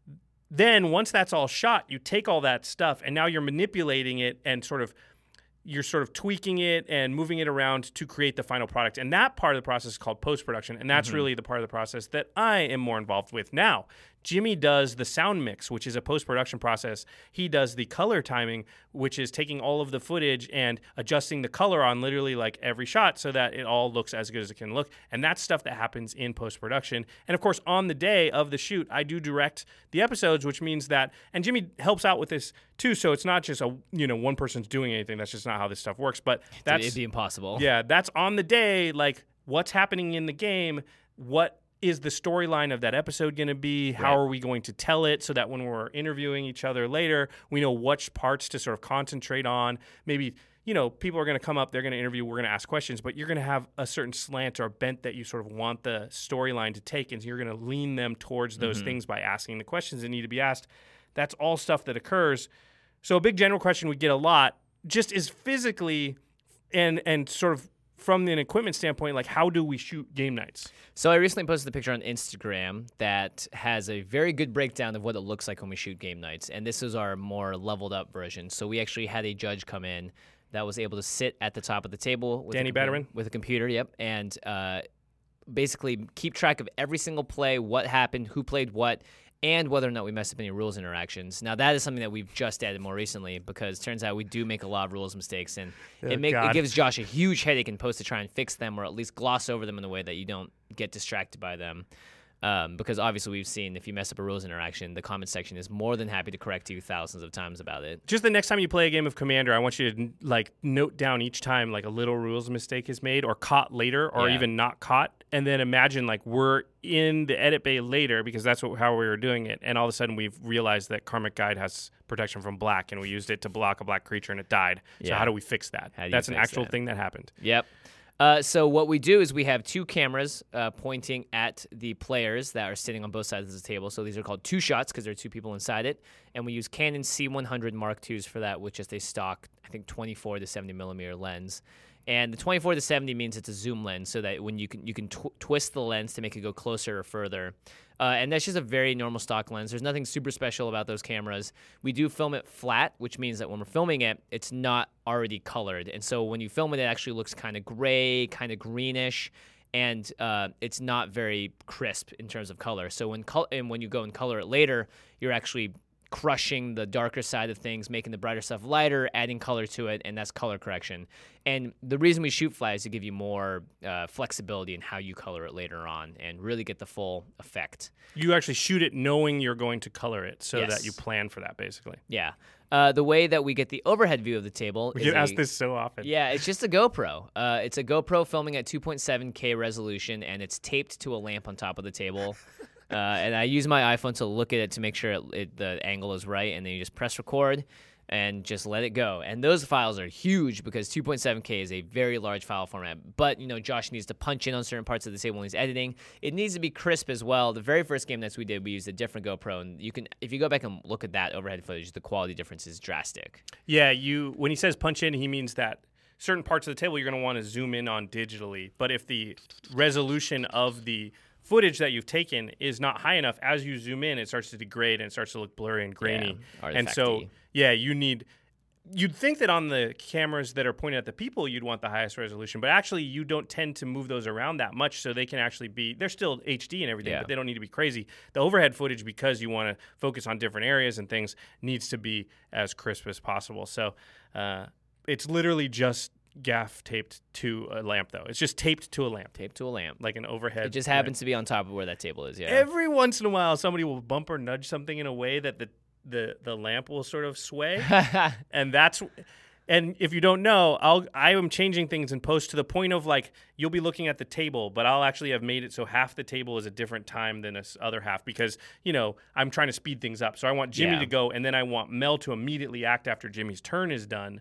then once that's all shot, you take all that stuff and now you're manipulating it and sort of you're sort of tweaking it and moving it around to create the final product. And that part of the process is called post-production, and that's mm-hmm. really the part of the process that I am more involved with now. Jimmy does the sound mix, which is a post-production process. He does the color timing, which is taking all of the footage and adjusting the color on literally like every shot so that it all looks as good as it can look. And that's stuff that happens in post-production. And of course, on the day of the shoot, I do direct the episodes, which means that, and Jimmy helps out with this too, so it's not just a, you know, one person's doing anything. That's just not how this stuff works. But that's, it'd be impossible. Yeah, that's on the day, like what's happening in the game, what is the storyline of that episode going to be? How right. are we going to tell it so that when we're interviewing each other later, we know which parts to sort of concentrate on? Maybe, you know, people are going to come up, they're going to interview, we're going to ask questions, but you're going to have a certain slant or bent that you sort of want the storyline to take, and so you're going to lean them towards those mm-hmm. things by asking the questions that need to be asked. That's all stuff that occurs. So a big general question we get a lot just is physically and and sort of from an equipment standpoint, like how do we shoot game nights? So I recently posted a picture on Instagram that has a very good breakdown of what it looks like when we shoot game nights. And this is our more leveled up version. So we actually had a judge come in that was able to sit at the top of the table with Danny a Batterman with a computer, yep, and uh, basically keep track of every single play, what happened, who played what, and whether or not we messed up any rules interactions. Now, that is something that we've just added more recently because it turns out we do make a lot of rules mistakes, and oh, it, make, it gives Josh a huge headache in post to try and fix them or at least gloss over them in a way that you don't get distracted by them. Um, because obviously we've seen if you mess up a rules interaction, the comment section is more than happy to correct you thousands of times about it. Just the next time you play a game of Commander, I want you to like note down each time like a little rules mistake is made or caught later or yeah. even not caught. And then imagine like we're in the edit bay later because that's what, how we were doing it. And all of a sudden we've realized that Karmic Guide has protection from black and we used it to block a black creature and it died. So yeah. how do we fix that? That's an actual that? thing that happened. Yep. Uh, so what we do is we have two cameras uh, pointing at the players that are sitting on both sides of the table. So these are called two shots because there are two people inside it. And we use Canon C one hundred Mark twos for that, which is a stock, I think, twenty-four to seventy millimeter lens. And the twenty-four to seventy means it's a zoom lens, so that when you can you can tw- twist the lens to make it go closer or further. Uh, and that's just a very normal stock lens. There's nothing super special about those cameras. We do film it flat, which means that when we're filming it, it's not already colored. And so when you film it, it actually looks kind of gray, kind of greenish, and uh, it's not very crisp in terms of color. So when col- and when you go and color it later, you're actually crushing the darker side of things, making the brighter stuff lighter, adding color to it, and that's color correction. And the reason we shoot flat is to give you more uh, flexibility in how you color it later on and really get the full effect. You actually shoot it knowing you're going to color it so yes. that you plan for that, basically. Yeah. Uh, the way that we get the overhead view of the table we is get a, asked this so often. Yeah, it's just a GoPro. Uh, it's a GoPro filming at two point seven K resolution, and it's taped to a lamp on top of the table. Uh, and I use my iPhone to look at it to make sure it, it, the angle is right, and then you just press record and just let it go. And those files are huge because two point seven K is a very large file format. But, you know, Josh needs to punch in on certain parts of the table when he's editing. It needs to be crisp as well. The very first game that we did, we used a different GoPro, and you can, if you go back and look at that overhead footage, the quality difference is drastic. Yeah, you when he says punch in, he means that certain parts of the table you're going to want to zoom in on digitally. But if the resolution of the footage that you've taken is not high enough, as you zoom in, it starts to degrade and it starts to look blurry and grainy. Yeah, and so, yeah, you need, you'd think that on the cameras that are pointed at the people, you'd want the highest resolution, but actually you don't tend to move those around that much, so they can actually be, they're still H D and everything, yeah. but they don't need to be crazy. The overhead footage, because you want to focus on different areas and things, needs to be as crisp as possible. So uh, it's literally just gaff taped to a lamp, though. It's just taped to a lamp. Taped to a lamp. Like an overhead. It just happens lamp. to be on top of where that table is, yeah. Every once in a while, somebody will bump or nudge something in a way that the, the, the lamp will sort of sway. and that's... And if you don't know, I'll I am changing things in post to the point of, like, you'll be looking at the table, but I'll actually have made it so half the table is a different time than this other half because, you know, I'm trying to speed things up. So I want Jimmy yeah. to go, and then I want Mel to immediately act after Jimmy's turn is done,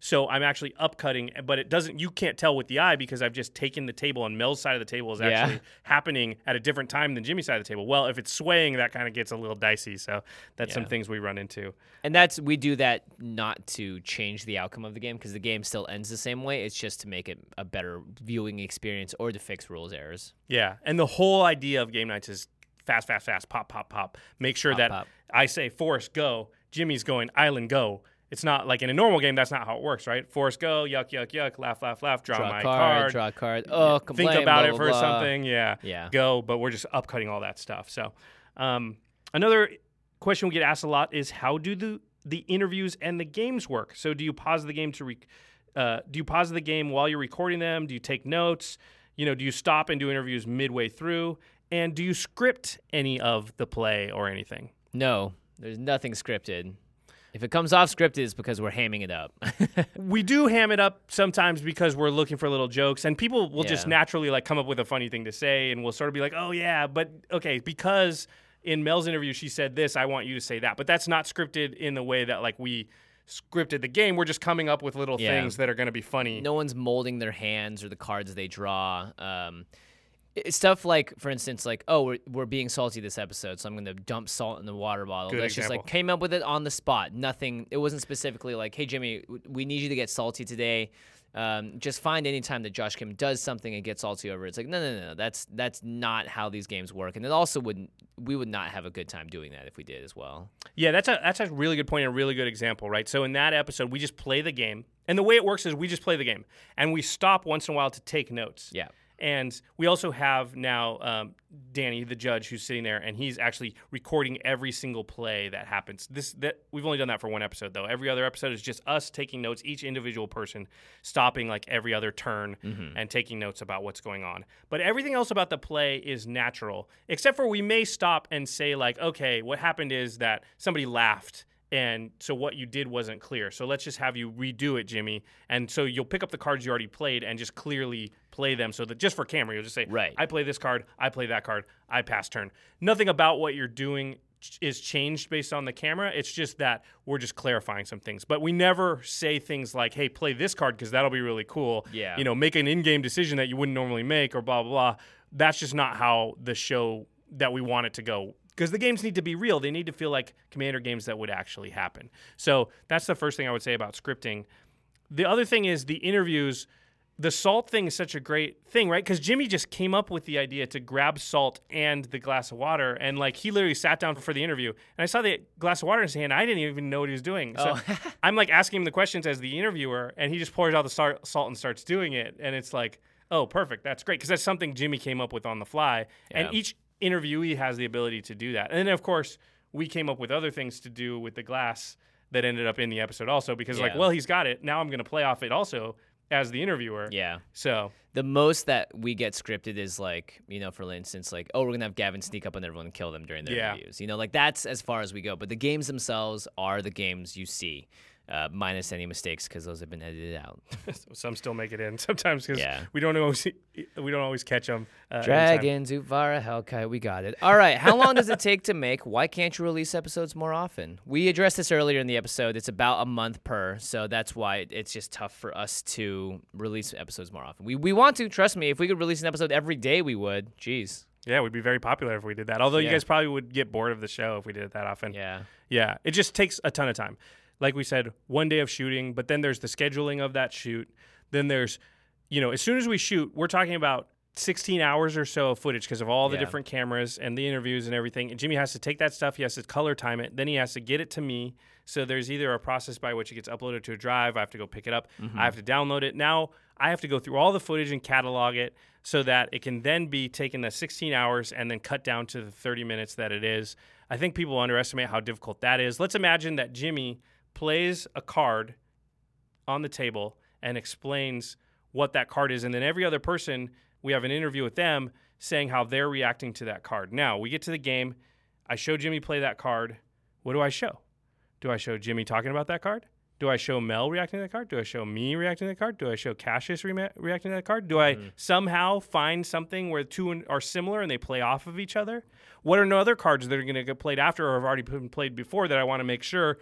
So I'm actually upcutting, but it doesn't. You can't tell with the eye because I've just taken the table, and Mel's side of the table is actually Yeah. happening at a different time than Jimmy's side of the table. Well, if it's swaying, that kind of gets a little dicey. So that's some Yeah. things we run into. And that's we do that not to change the outcome of the game because the game still ends the same way. It's just to make it a better viewing experience or to fix rules errors. Yeah, and the whole idea of game nights is fast, fast, fast, pop, pop, pop. Make sure Pop, that pop. I say Forrest go, Jimmy's going Island go. It's not like in a normal game. That's not how it works, right? Forrest go, yuck, yuck, yuck, laugh, laugh, laugh. Draw, Draw my a card, card. draw a card. Oh, complain, Think about blah, it blah, for blah. something. Yeah, Yeah. Go, but we're just upcutting all that stuff. So, um, another question we get asked a lot is how do the the interviews and the games work? So, do you pause the game to re- uh, do you pause the game while you're recording them? Do you take notes? You know, do you stop and do interviews midway through? And do you script any of the play or anything? No, there's nothing scripted. If it comes off scripted, it's because we're hamming it up. We do ham it up sometimes because we're looking for little jokes, and people will just Yeah. naturally like come up with a funny thing to say, and we'll sort of be like, "Oh yeah," but okay, because in Mel's interview she said this, I want you to say that, but that's not scripted in the way that like we scripted the game. We're just coming up with little Yeah. things that are going to be funny. No one's molding their hands or the cards they draw. Um, it's stuff like, for instance, like, oh, we're, we're being salty this episode, so I'm going to dump salt in the water bottle. Good That's just like example. came up with it on the spot. Nothing. It wasn't specifically like, hey, Jimmy, w- we need you to get salty today. Um, just find any time that Josh Kim does something and gets salty over it. It's like, no, no, no, no. That's that's not how these games work. And it also wouldn't. We would not have a good time doing that if we did as well. Yeah, that's a that's a really good point and a really good example, right? So in that episode, we just play the game, and the way it works is we just play the game, and we stop once in a while to take notes. Yeah. And we also have now um, Danny, the judge, who's sitting there, and he's actually recording every single play that happens. This that we've only done that for one episode, though. Every other episode is just us taking notes, each individual person stopping like every other turn Mm-hmm. and taking notes about what's going on. But everything else about the play is natural, except for we may stop and say like, okay, what happened is that somebody laughed. And so what you did wasn't clear. So let's just have you redo it, Jimmy. And so you'll pick up the cards you already played and just clearly play them so that just for camera, you'll just say, Right. I play this card, I play that card, I pass turn. Nothing about what you're doing ch- is changed based on the camera. It's just that we're just clarifying some things. But we never say things like, hey, play this card because that'll be really cool. Yeah. You know, make an in-game decision that you wouldn't normally make or blah, blah, blah. That's just not how the show that we want it to go. Because the games need to be real. They need to feel like Commander games that would actually happen. So that's the first thing I would say about scripting. The other thing is the interviews. The salt thing is such a great thing, right? Because Jimmy just came up with the idea to grab salt and the glass of water. And like he literally sat down for the interview. And I saw the glass of water in his hand. I didn't even know what he was doing. So Oh. I'm like asking him the questions as the interviewer. And he just pours out the star- salt and starts doing it. And it's like, oh, perfect. That's great. Because that's something Jimmy came up with on the fly. Yeah. And each interviewee has the ability to do that. And then, of course, we came up with other things to do with the glass that ended up in the episode also because, like, Yeah. well, he's got it. Now I'm going to play off it also as the interviewer. Yeah. So, The most that we get scripted is like, you know, for instance, like, oh, we're gonna have Gavin sneak up on everyone and kill them during their Yeah. interviews. You know, like that's as far as we go. But the games themselves are the games you see, uh, minus any mistakes because those have been edited out. some still make it in sometimes because Yeah. we don't always we don't always catch them. Uh, in time. Dragon, Zuvara, Hellkite, we got it. All right, how long does it take to make? Why can't you release episodes more often? We addressed this earlier in the episode. It's about a month per, so that's why it's just tough for us to release episodes more often. We we want to, trust me. If we could release an episode every day, we would. Jeez. Yeah, we'd be very popular if we did that. Although you Yeah. guys probably would get bored of the show if we did it that often. Yeah. Yeah, it just takes a ton of time. Like we said, one day of shooting, but then there's the scheduling of that shoot. Then there's, you know, as soon as we shoot, we're talking about sixteen hours or so of footage because of all the Yeah. different cameras and the interviews and everything. And Jimmy has to take that stuff. He has to color time it. Then he has to get it to me. So there's either a process by which it gets uploaded to a drive. I have to go pick it up. I have to download it. Now I have to go through all the footage and catalog it so that it can then be taken the sixteen hours and then cut down to the thirty minutes that it is. I think people underestimate how difficult that is. Let's imagine that Jimmy plays a card on the table and explains what that card is. And then every other person, we have an interview with them saying how they're reacting to that card. Now, we get to the game. I show Jimmy play that card. What do I show? Do I show Jimmy talking about that card? Do I show Mel reacting to that card? Do I show me reacting to that card? Do I show Cassius re- reacting to that card? Do I somehow find something where two are similar and they play off of each other? What are no other cards that are going to get played after or have already been played before that I want to make sure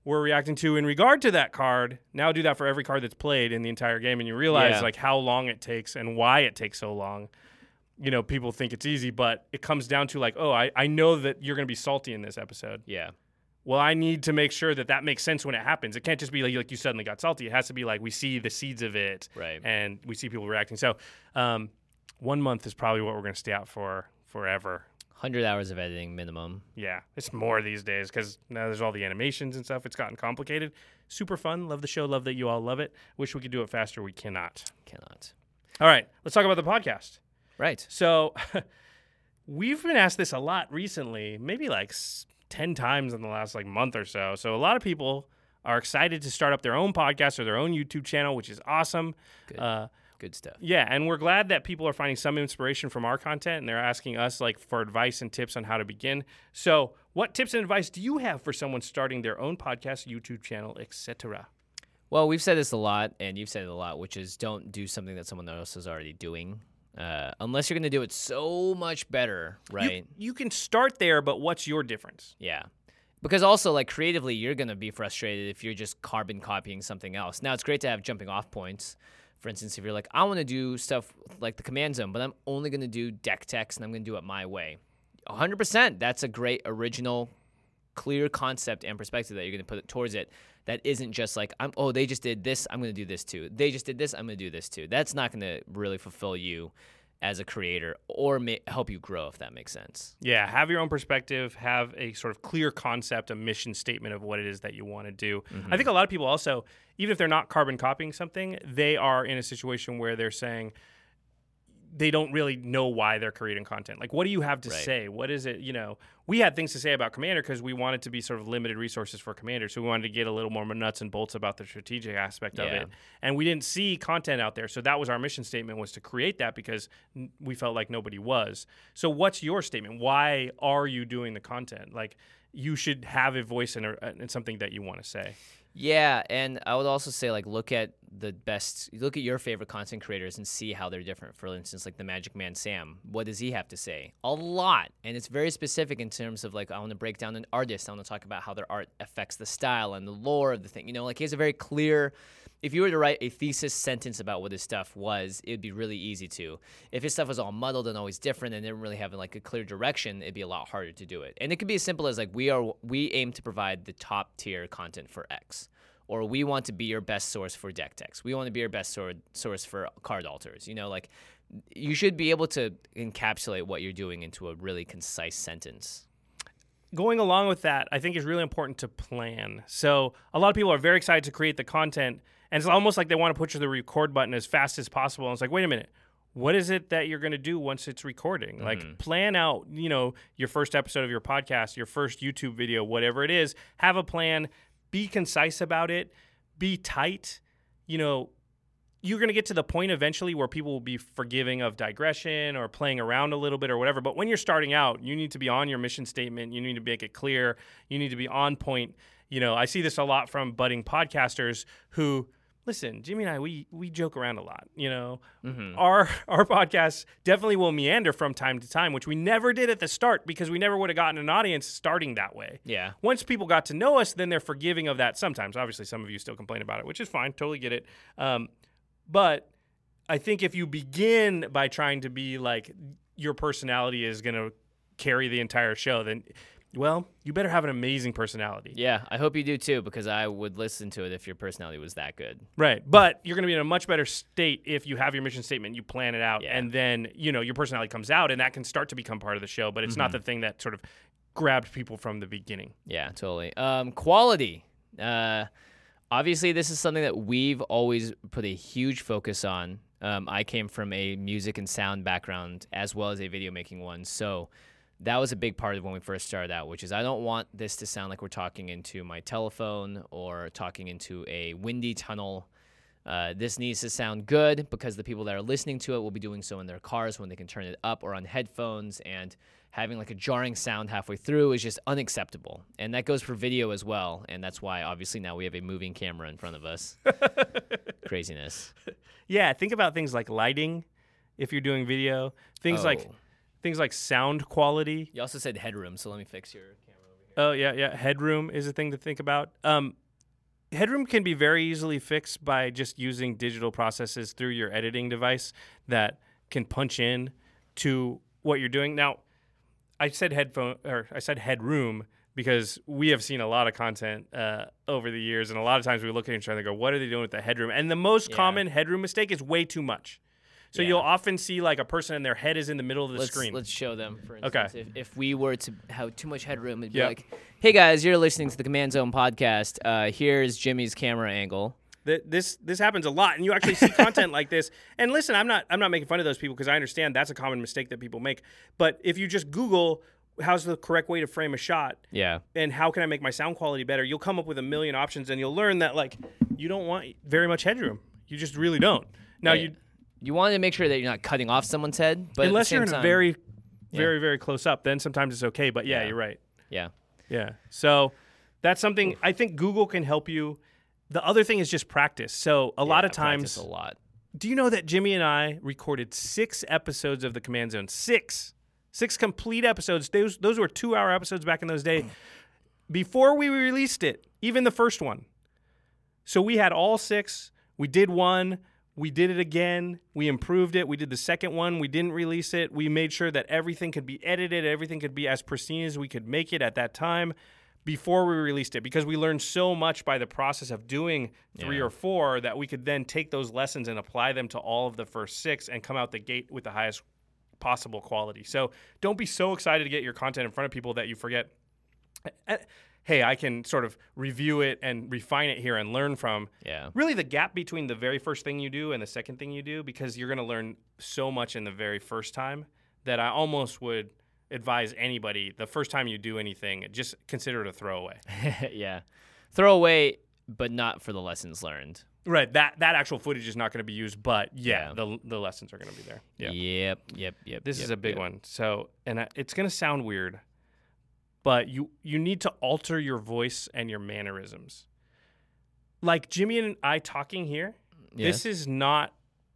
we're reacting to in regard to that card. Now do that for every card that's played in the entire game, and you realize Yeah. like how long it takes and why it takes so long. You know, people think it's easy, but it comes down to like, oh, I, I know that you're going to be salty in this episode. Yeah. Well, I need to make sure that that makes sense when it happens. It can't just be like, like you suddenly got salty. It has to be like we see the seeds of it, Right. and we see people reacting. So um, one month is probably what we're going to stay out for forever. one hundred hours of editing minimum. Yeah, it's more these days because now there's all the animations and stuff. It's gotten complicated. Super fun. Love the show. Love that you all love it. Wish we could do it faster. We cannot. Cannot. All right, let's talk about the podcast. Right. So we've been asked this a lot recently, maybe like s- ten times in the last like month or so. So a lot of people are excited to start up their own podcast or their own YouTube channel, which is awesome. Good. Uh, Good stuff. yeah, and we're glad that people are finding some inspiration from our content, and they're asking us like for advice and tips on how to begin. So what tips and advice do you have for someone starting their own podcast, YouTube channel, et cetera? Well, we've said this a lot, and you've said it a lot, which is don't do something that someone else is already doing. Uh, unless you're going to do it so much better, right? You, you can start there, but what's your difference? Yeah. Because also, like, creatively, you're going to be frustrated if you're just carbon copying something else. Now, it's great to have jumping off points. For instance, if you're like, I want to do stuff like the Command Zone, but I'm only going to do deck text, and I'm going to do it my way. one hundred percent. That's a great original, clear concept and perspective that you're going to put towards it. That isn't just like, I'm, oh, they just did this, I'm going to do this too. They just did this, I'm going to do this too. That's not going to really fulfill you as a creator or ma- help you grow, if that makes sense. Yeah, have your own perspective, have a sort of clear concept, a mission statement of what it is that you want to do. Mm-hmm. I think a lot of people also, even if they're not carbon copying something, they are in a situation where they're saying they don't really know why they're creating content. Like, what do you have to Right. say? What is it? You know, we had things to say about Commander because we wanted to be sort of limited resources for Commander. So we wanted to get a little more nuts and bolts about the strategic aspect of Yeah. it. And we didn't see content out there. So that was our mission statement, was to create that because n- we felt like nobody was. So what's your statement? Why are you doing the content? Like, you should have a voice and, a, and something that you want to say. Yeah, and I would also say, like, look at the best, look at your favorite content creators and see how they're different. For instance, like the Magic Man Sam, what does he have to say? A lot, and it's very specific in terms of, like, I want to break down an artist, I want to talk about how their art affects the style and the lore of the thing. You know, like, he has a very clear, if you were to write a thesis sentence about what his stuff was, it'd be really easy to. If his stuff was all muddled and always different and didn't really have, like, a clear direction, it'd be a lot harder to do it. And it could be as simple as, like, we are we aim to provide the top tier content for X. Or we want to be your best source for deck text. We want to be your best sor- source for card alters. You know, like, you should be able to encapsulate what you're doing into a really concise sentence. Going along with that, I think it's really important to plan. So a lot of people are very excited to create the content, and it's almost like they want to push the record button as fast as possible. And it's like, wait a minute. What is it that you're going to do once it's recording? Mm-hmm. Like, plan out, you know, your first episode of your podcast, your first YouTube video, whatever it is. Have a plan. Be concise about it. Be tight. You know, you're going to get to the point eventually where people will be forgiving of digression or playing around a little bit or whatever. But when you're starting out, you need to be on your mission statement. You need to make it clear. You need to be on point. You know, I see this a lot from budding podcasters who, listen, Jimmy and I, we we joke around a lot. You know, Mm-hmm. our our podcast definitely will meander from time to time, which we never did at the start because we never would have gotten an audience starting that way. Yeah. Once people got to know us, then they're forgiving of that sometimes. Obviously, some of you still complain about it, which is fine. Totally get it. Um, but I think if you begin by trying to be like your personality is going to carry the entire show, then, well, you better have an amazing personality. Yeah, I hope you do too, because I would listen to it if your personality was that good. Right. But you're going to be in a much better state if you have your mission statement, you plan it out, Yeah. and then, you know, your personality comes out, and that can start to become part of the show. But it's not the thing that sort of grabbed people from the beginning. Yeah, totally. Um, quality. Uh, obviously, this is something that we've always put a huge focus on. Um, I came from a music and sound background as well as a video making one. So that was a big part of when we first started out, which is I don't want this to sound like we're talking into my telephone or talking into a windy tunnel. Uh, this needs to sound good because the people that are listening to it will be doing so in their cars when they can turn it up or on headphones, and having like a jarring sound halfway through is just unacceptable. And that goes for video as well, and that's why obviously now we have a moving camera in front of us. Craziness. Yeah, think about things like lighting if you're doing video, things like Oh. things like sound quality. You also said headroom, so let me fix your camera over Oh, yeah, yeah. Headroom is a thing to think about. Um, headroom can be very easily fixed by just using digital processes through your editing device that can punch in to what you're doing. Now, I said headphone or I said headroom because we have seen a lot of content uh, over the years, and a lot of times we look at each other and go, "What are they doing with the headroom?" And the most Yeah. common headroom mistake is way too much. So Yeah. you'll often see like a person and their head is in the middle of the let's, screen. Let's show them, for Okay. instance. If, if we were to have too much headroom, it'd be Yep. like, hey, guys, you're listening to the Command Zone podcast. Uh, here's Jimmy's camera angle. Th- This this happens a lot, and you actually see content like this. And listen, I'm not I'm not making fun of those people because I understand that's a common mistake that people make. But if you just Google how's the correct way to frame a shot, Yeah. and how can I make my sound quality better, you'll come up with a million options, and you'll learn that like you don't want very much headroom. You just really don't. Now Yeah. you You want to make sure that you're not cutting off someone's head, but unless at you're the in same a time, very very very close up, then sometimes it's okay. But yeah, Yeah. you're right. yeah, Yeah. So that's something I think Google can help you. The other thing is just practice. So a lot Yeah, of times, practice a lot. do you know that Jimmy and I recorded six episodes of the Command Zone? Six. Six complete episodes. Those those were two-hour episodes back in those days. Before we released it, even the first one. So we had all six. We did one. We did it again. We improved it. We did the second one. We didn't release it. We made sure that everything could be edited. Everything could be as pristine as we could make it at that time before we released it, because we learned so much by the process of doing three Yeah. or four that we could then take those lessons and apply them to all of the first six and come out the gate with the highest possible quality. So don't be so excited to get your content in front of people that you forget, eh, hey, I can sort of review it and refine it here and learn from Yeah. really the gap between the very first thing you do and the second thing you do, because you're going to learn so much in the very first time that I almost would advise anybody the first time you do anything, just consider it a throwaway. yeah. Throw away, but not for the lessons learned. Right. That that actual footage is not going to be used, but yeah, Yeah. the the lessons are going to be there. Yeah. Yep. Yep. Yep. This yep, is a big yep. one. So, and I, it's going to sound weird, but you you need to alter your voice and your mannerisms. Like Jimmy and I talking here, Yeah. this is not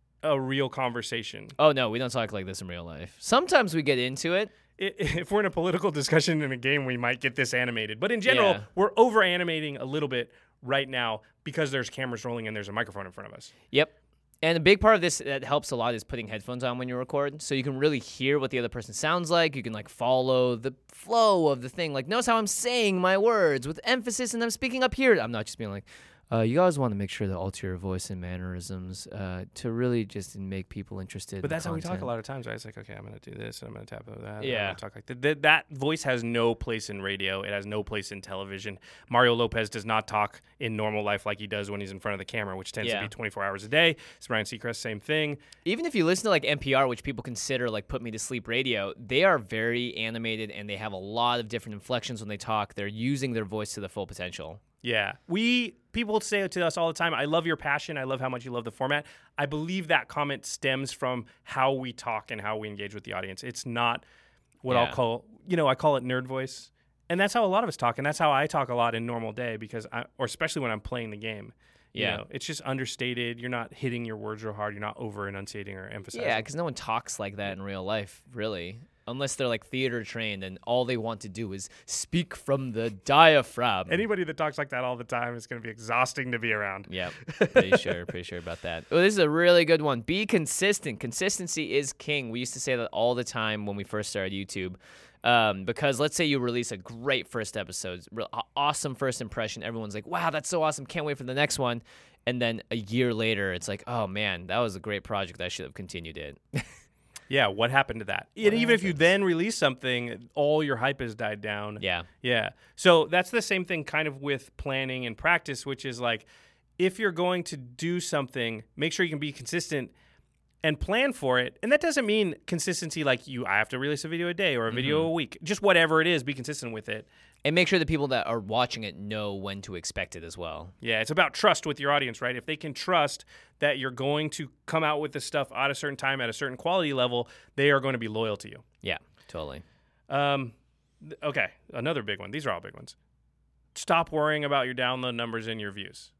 a real conversation. Oh no, we don't talk like this in real life. Sometimes we get into it. I- If we're in a political discussion in a game, we might get this animated. But in general, Yeah. we're over animating a little bit right now because there's cameras rolling and there's a microphone in front of us. Yep. And a big part of this that helps a lot is putting headphones on when you record, so you can really hear what the other person sounds like. You can like follow the flow of the thing. Like, notice how I'm saying my words with emphasis, and I'm speaking up here. I'm not just being like, uh, you guys want to make sure to alter your voice and mannerisms uh, to really just make people interested. But in that's how we content. talk a lot of times, right? It's like, okay, I'm going to do this, and I'm going to tap on that. and I'm Yeah. gonna talk like that. That, that voice has no place in radio. It has no place in television. Mario Lopez does not talk in normal life like he does when he's in front of the camera, which tends Yeah. to be twenty-four hours a day. It's Ryan Seacrest, same thing. Even if you listen to like N P R, which people consider like put me to sleep radio, they are very animated and they have a lot of different inflections when they talk. They're using their voice to the full potential. Yeah. We people say to us all the time, I love your passion. I love how much you love the format. I believe that comment stems from how we talk and how we engage with the audience. It's not what Yeah. I'll call, you know, I call it nerd voice. And that's how a lot of us talk. And that's how I talk a lot in normal day because I, or especially when I'm playing the game. You Yeah. know, it's just understated. You're not hitting your words real hard. You're not over enunciating or emphasizing. Yeah, because no one talks like that in real life, really. Unless they're like theater trained and all they want to do is speak from the diaphragm. Anybody that talks like that all the time is going to be exhausting to be around. Yeah, pretty sure, pretty sure about that. Oh, this is a really good one. Be consistent. Consistency is king. We used to say that all the time when we first started YouTube. Um, because let's say you release a great first episode, real, awesome first impression. Everyone's like, wow, that's so awesome. Can't wait for the next one. And then a year later, it's like, oh, man, that was a great project. I should have continued it. Yeah, what happened to that? And even if you then release something, all your hype has died down. Yeah. Yeah. So that's the same thing kind of with planning and practice, which is like if you're going to do something, make sure you can be consistent and plan for it. And that doesn't mean consistency like you I have to release a video a day or a video a week. Just whatever it is, be consistent with it. And make sure the people that are watching it know when to expect it as well. Yeah, it's about trust with your audience, right? If they can trust that you're going to come out with this stuff at a certain time at a certain quality level, they are going to be loyal to you. Yeah, totally. Um, th- okay, another big one. These are all big ones. Stop worrying about your download numbers and your views.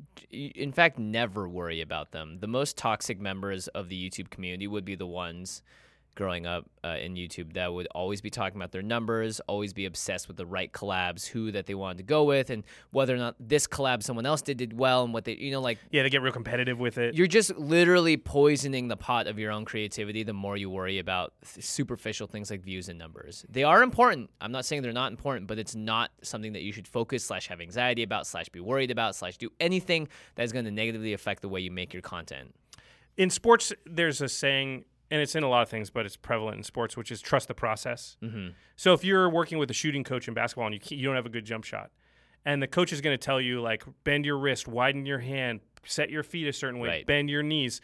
In fact, never worry about them. The most toxic members of the YouTube community would be the ones growing up uh, in YouTube that would always be talking about their numbers, always be obsessed with the right collabs, who that they wanted to go with, and whether or not this collab someone else did did well, and what they, you know, like. Yeah, they get real competitive with it. You're just literally poisoning the pot of your own creativity the more you worry about th- superficial things like views and numbers. They are important. I'm not saying they're not important, but it's not something that you should focus slash have anxiety about slash be worried about slash do anything that is going to negatively affect the way you make your content. In sports, there's a saying, and it's in a lot of things, but it's prevalent in sports, which is trust the process. Mm-hmm. So if you're working with a shooting coach in basketball and you, can't- you don't have a good jump shot, and the coach is going to tell you, like, bend your wrist, widen your hand, set your feet a certain way, Right. bend your knees.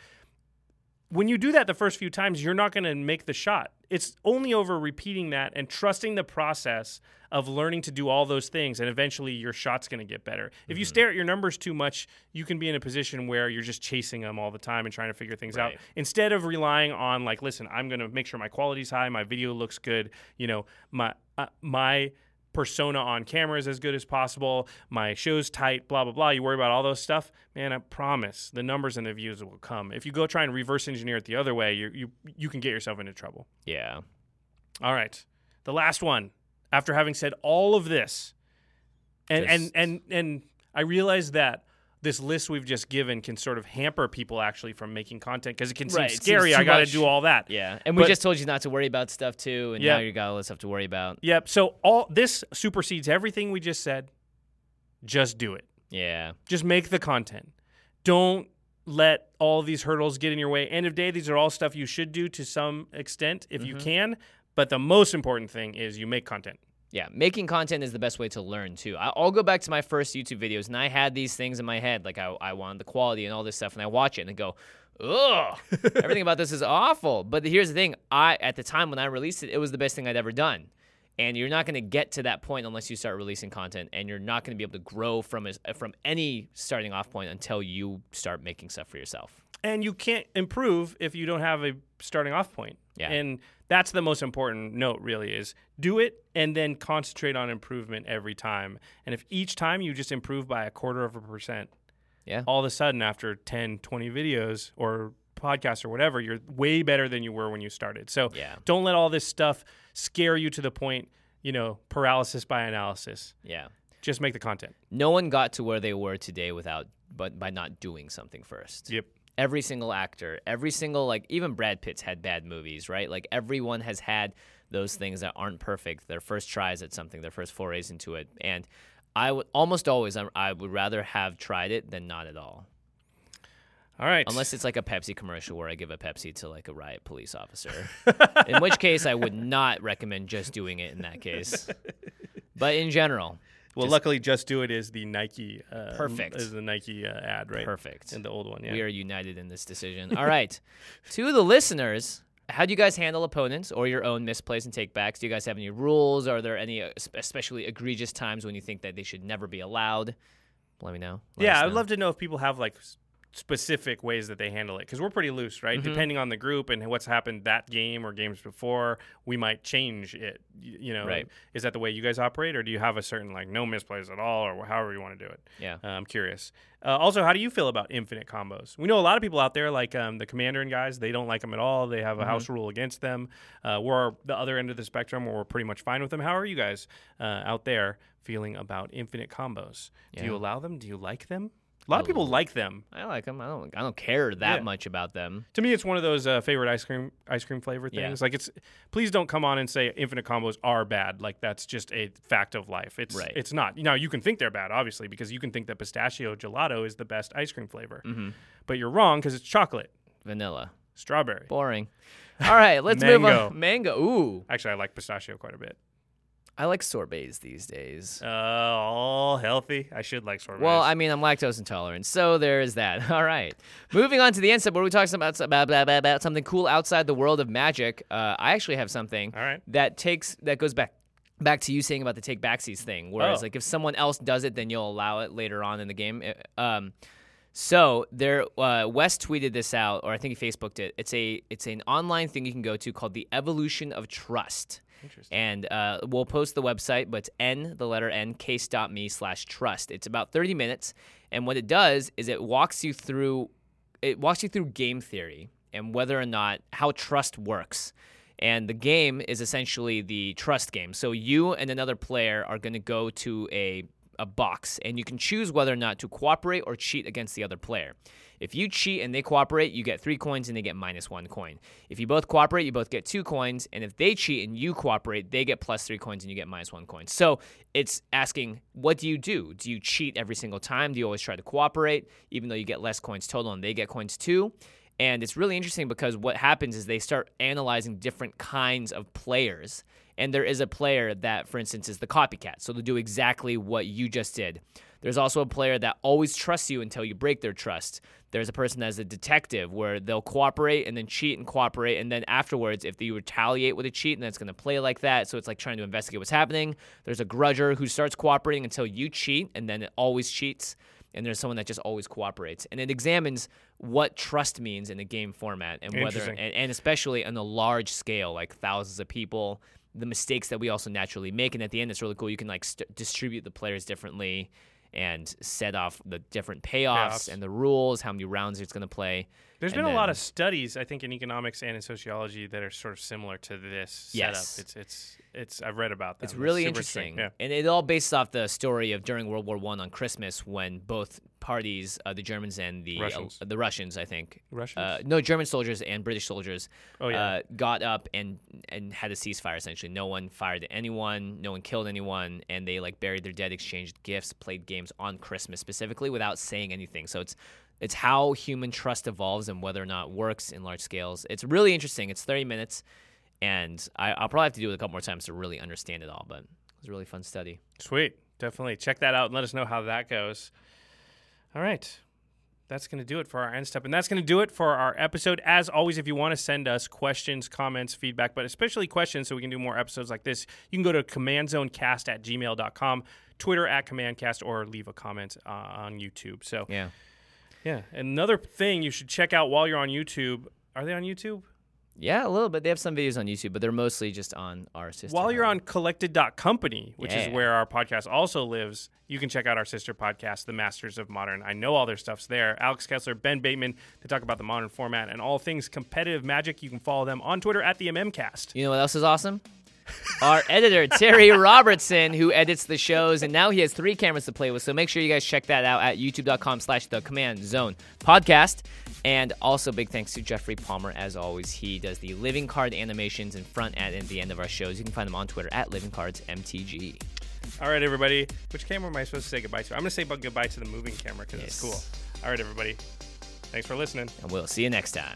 When you do that the first few times, you're not going to make the shot. It's only over repeating that and trusting the process of learning to do all those things, and eventually your shot's going to get better. If Mm-hmm. you stare at your numbers too much, you can be in a position where you're just chasing them all the time and trying to figure things out. Right. Instead of relying on, like, listen, I'm going to make sure my quality's high, my video looks good, you know, my uh, my persona on camera is as good as possible, my show's tight, blah, blah, blah. You worry about all those stuff, man, I promise the numbers and the views will come. If you go try and reverse engineer it the other way, you you you can get yourself into trouble. Yeah. All right. The last one, after having said all of this, and Just- and, and and I realize that this list we've just given can sort of hamper people actually from making content because it can seem Right, it seems scary. too I got to much. do all that. Yeah. And we But- just told you not to worry about stuff too, and Yep. now you got all this stuff to worry about. Yep. So all this supersedes everything we just said. Just do it. Yeah. Just make the content. Don't let all these hurdles get in your way. End of day, these are all stuff you should do to some extent if you can. But the most important thing is you make content. Yeah, making content is the best way to learn, too. I- I'll go back to my first YouTube videos, and I had these things in my head, like I, I wanted the quality and all this stuff, and I watch it and I go, ugh, everything about this is awful. But here's the thing. I At the time when I released it, it was the best thing I'd ever done. And you're not going to get to that point unless you start releasing content, and you're not going to be able to grow from as- from any starting off point until you start making stuff for yourself. And you can't improve if you don't have a starting off point. Yeah. And that's the most important note, really, is do it and then concentrate on improvement every time. And if each time you just improve by a quarter of a percent, Yeah. all of a sudden after ten, twenty videos or podcasts or whatever, you're way better than you were when you started. So Yeah. don't let all this stuff scare you to the point, you know, paralysis by analysis. Yeah. Just make the content. No one got to where they were today without, but by not doing something first. Yep. Every single actor, every single, like, even Brad Pitt's had bad movies, right? Like, everyone has had those things that aren't perfect, their first tries at something, their first forays into it. And I would almost always, I, I would rather have tried it than not at all. All right. Unless it's like a Pepsi commercial where I give a Pepsi to, like, a riot police officer. In which case, I would not recommend just doing it in that case. But in general, Well, just luckily, Just Do It is the Nike. Uh, Perfect. Is the Nike uh, ad, right? perfect. In the old one, yeah. We are united in this decision. All right. To the listeners, how do you guys handle opponents or your own misplays and takebacks? Do you guys have any rules? Are there any uh, sp- especially egregious times when you think that they should never be allowed? Let me know. Let yeah, us I'd know. love to know if people have like s- specific ways that they handle it because we're pretty loose, right? Mm-hmm. Depending on the group and what's happened that game or games before, we might change it. y- You know, Right. is that the way you guys operate, or do you have a certain like no misplays at all, or however you want to do it? Yeah. Uh, I'm curious. Uh, also, how do you feel about infinite combos? We know a lot of people out there, like um, the Commander and guys, they don't like them at all. They have a house rule against them. Uh, we're the other end of the spectrum where we're pretty much fine with them. How are you guys uh, out there feeling about infinite combos? Do you Yeah. allow them? Do you like them? A lot of people like them. I like them. I don't. I don't care that Yeah. much about them. To me, it's one of those uh, favorite ice cream ice cream flavor Yeah. things. Like it's, please don't come on and say infinite combos are bad. Like that's just a fact of life. It's Right. it's not. Now you can think they're bad, obviously, because you can think that pistachio gelato is the best ice cream flavor, Mm-hmm. but you're wrong because it's chocolate, Vanilla. strawberry. Boring. All right. Let's move Mango. on. Mango. Ooh. Actually, I like pistachio quite a bit. I like sorbets these days. Uh, all healthy. I should like sorbets. Well, I mean, I'm lactose intolerant, so there is that. All right. Moving on to the end step, where we talk about, about, about, about something cool outside the world of Magic. Uh, I actually have something All right. that takes that goes back back to you saying about the take backsies thing. Whereas, Oh. like, if someone else does it, then you'll allow it later on in the game. Uh, Um, so there, uh, Wes tweeted this out, or I think he Facebooked it. It's a it's an online thing you can go to called the Evolution of Trust. Interesting. And uh, we'll post the website, but it's n, the letter n, case.me slash trust. It's about thirty minutes. And what it does is it walks you through, it walks you through game theory and whether or not, how trust works. And the game is essentially the trust game. So you and another player are going to go to a a box, and you can choose whether or not to cooperate or cheat against the other player. If you cheat and they cooperate, you get three coins and they get minus one coin. If you both cooperate, you both get two coins. And if they cheat and you cooperate, they get plus three coins and you get minus one coin. So it's asking, what do you do? Do you cheat every single time? Do you always try to cooperate, even though you get less coins total and they get coins too? And it's really interesting because what happens is they start analyzing different kinds of players. And there is a player that, for instance, is the copycat. So they'll do exactly what you just did. There's also a player that always trusts you until you break their trust. There's a person that's a detective where they'll cooperate and then cheat and cooperate. And then afterwards, if you retaliate with a cheat, then it's going to play like that. So it's like trying to investigate what's happening. There's a grudger who starts cooperating until you cheat, and then it always cheats. And there's someone that just always cooperates. And it examines what trust means in a game format, and whether, and, and especially on a large scale, like thousands of people, the mistakes that we also naturally make. And at the end, it's really cool. You can like st- distribute the players differently and set off the different payoffs, payoffs and the rules, how many rounds it's going to play. There's and been then, a lot of studies, I think, in economics and in sociology that are sort of similar to this yes. setup. It's it's it's I've read about that. It's really interesting, yeah. And it all based off the story of during World War One on Christmas when both parties, uh, the Germans and the Russians, uh, the Russians, I think, Russians, uh, no German soldiers and British soldiers, oh, yeah. uh, got up and and had a ceasefire. Essentially, no one fired at anyone, no one killed anyone, and they like buried their dead, exchanged gifts, played games on Christmas specifically without saying anything. So it's It's how human trust evolves and whether or not it works in large scales. It's really interesting. It's thirty minutes, and I, I'll probably have to do it a couple more times to really understand it all, but it was a really fun study. Sweet. Definitely. Check that out and let us know how that goes. All right. That's going to do it for our end step, and that's going to do it for our episode. As always, if you want to send us questions, comments, feedback, but especially questions so we can do more episodes like this, you can go to commandzonecast at gmail dot com, Twitter at commandcast, or leave a comment uh, on YouTube. So yeah. Yeah. Another thing you should check out while you're on YouTube. Are they on YouTube? Yeah, a little bit. They have some videos on YouTube, but they're mostly just on our sister. While you're on collected dot company, which yeah. is where our podcast also lives, you can check out our sister podcast, The Masters of Modern. I know all their stuff's there. Alex Kessler, Ben Bateman, they talk about the modern format and all things competitive Magic. You can follow them on Twitter at the MMcast. You know what else is awesome? Our editor, Terry Robertson, who edits the shows, and now he has three cameras to play with, so make sure you guys check that out at youtube dot com slash the command zone podcast. And also big thanks to Jeffrey Palmer, as always. He does the living card animations in front and at the end of our shows. You can find them on Twitter at living cards M T G. All right, everybody. Which camera am I supposed to say goodbye to? I'm going to say goodbye to the moving camera because yes. it's cool. All right, everybody. Thanks for listening. And we'll see you next time.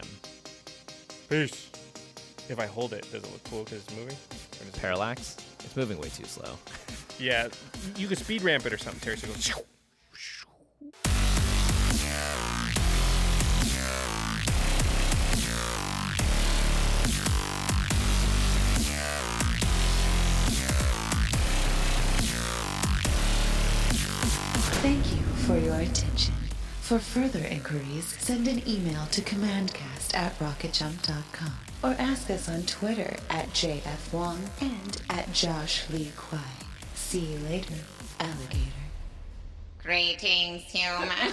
Peace. If I hold it, does it look cool because it's moving? Or does Parallax? It's moving way too slow. Yeah. You could speed ramp it or something, Terry. So it goes... Thank you for your attention. For further inquiries, send an email to commandcast at rocket jump dot com or ask us on Twitter at J F Wong and at Josh Lee Kwai. See you later, alligator. Greetings, humans.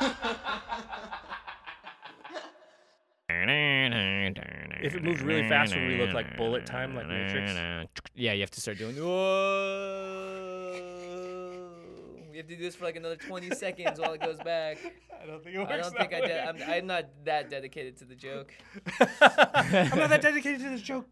If it moves really fast, would we look like bullet time, like Matrix? Yeah, you have to start doing. Whoa. You have to do this for like another twenty seconds while it goes back. I don't think it works. I don't think I did. I'm, I'm not that dedicated to the joke. I'm not that dedicated to this joke.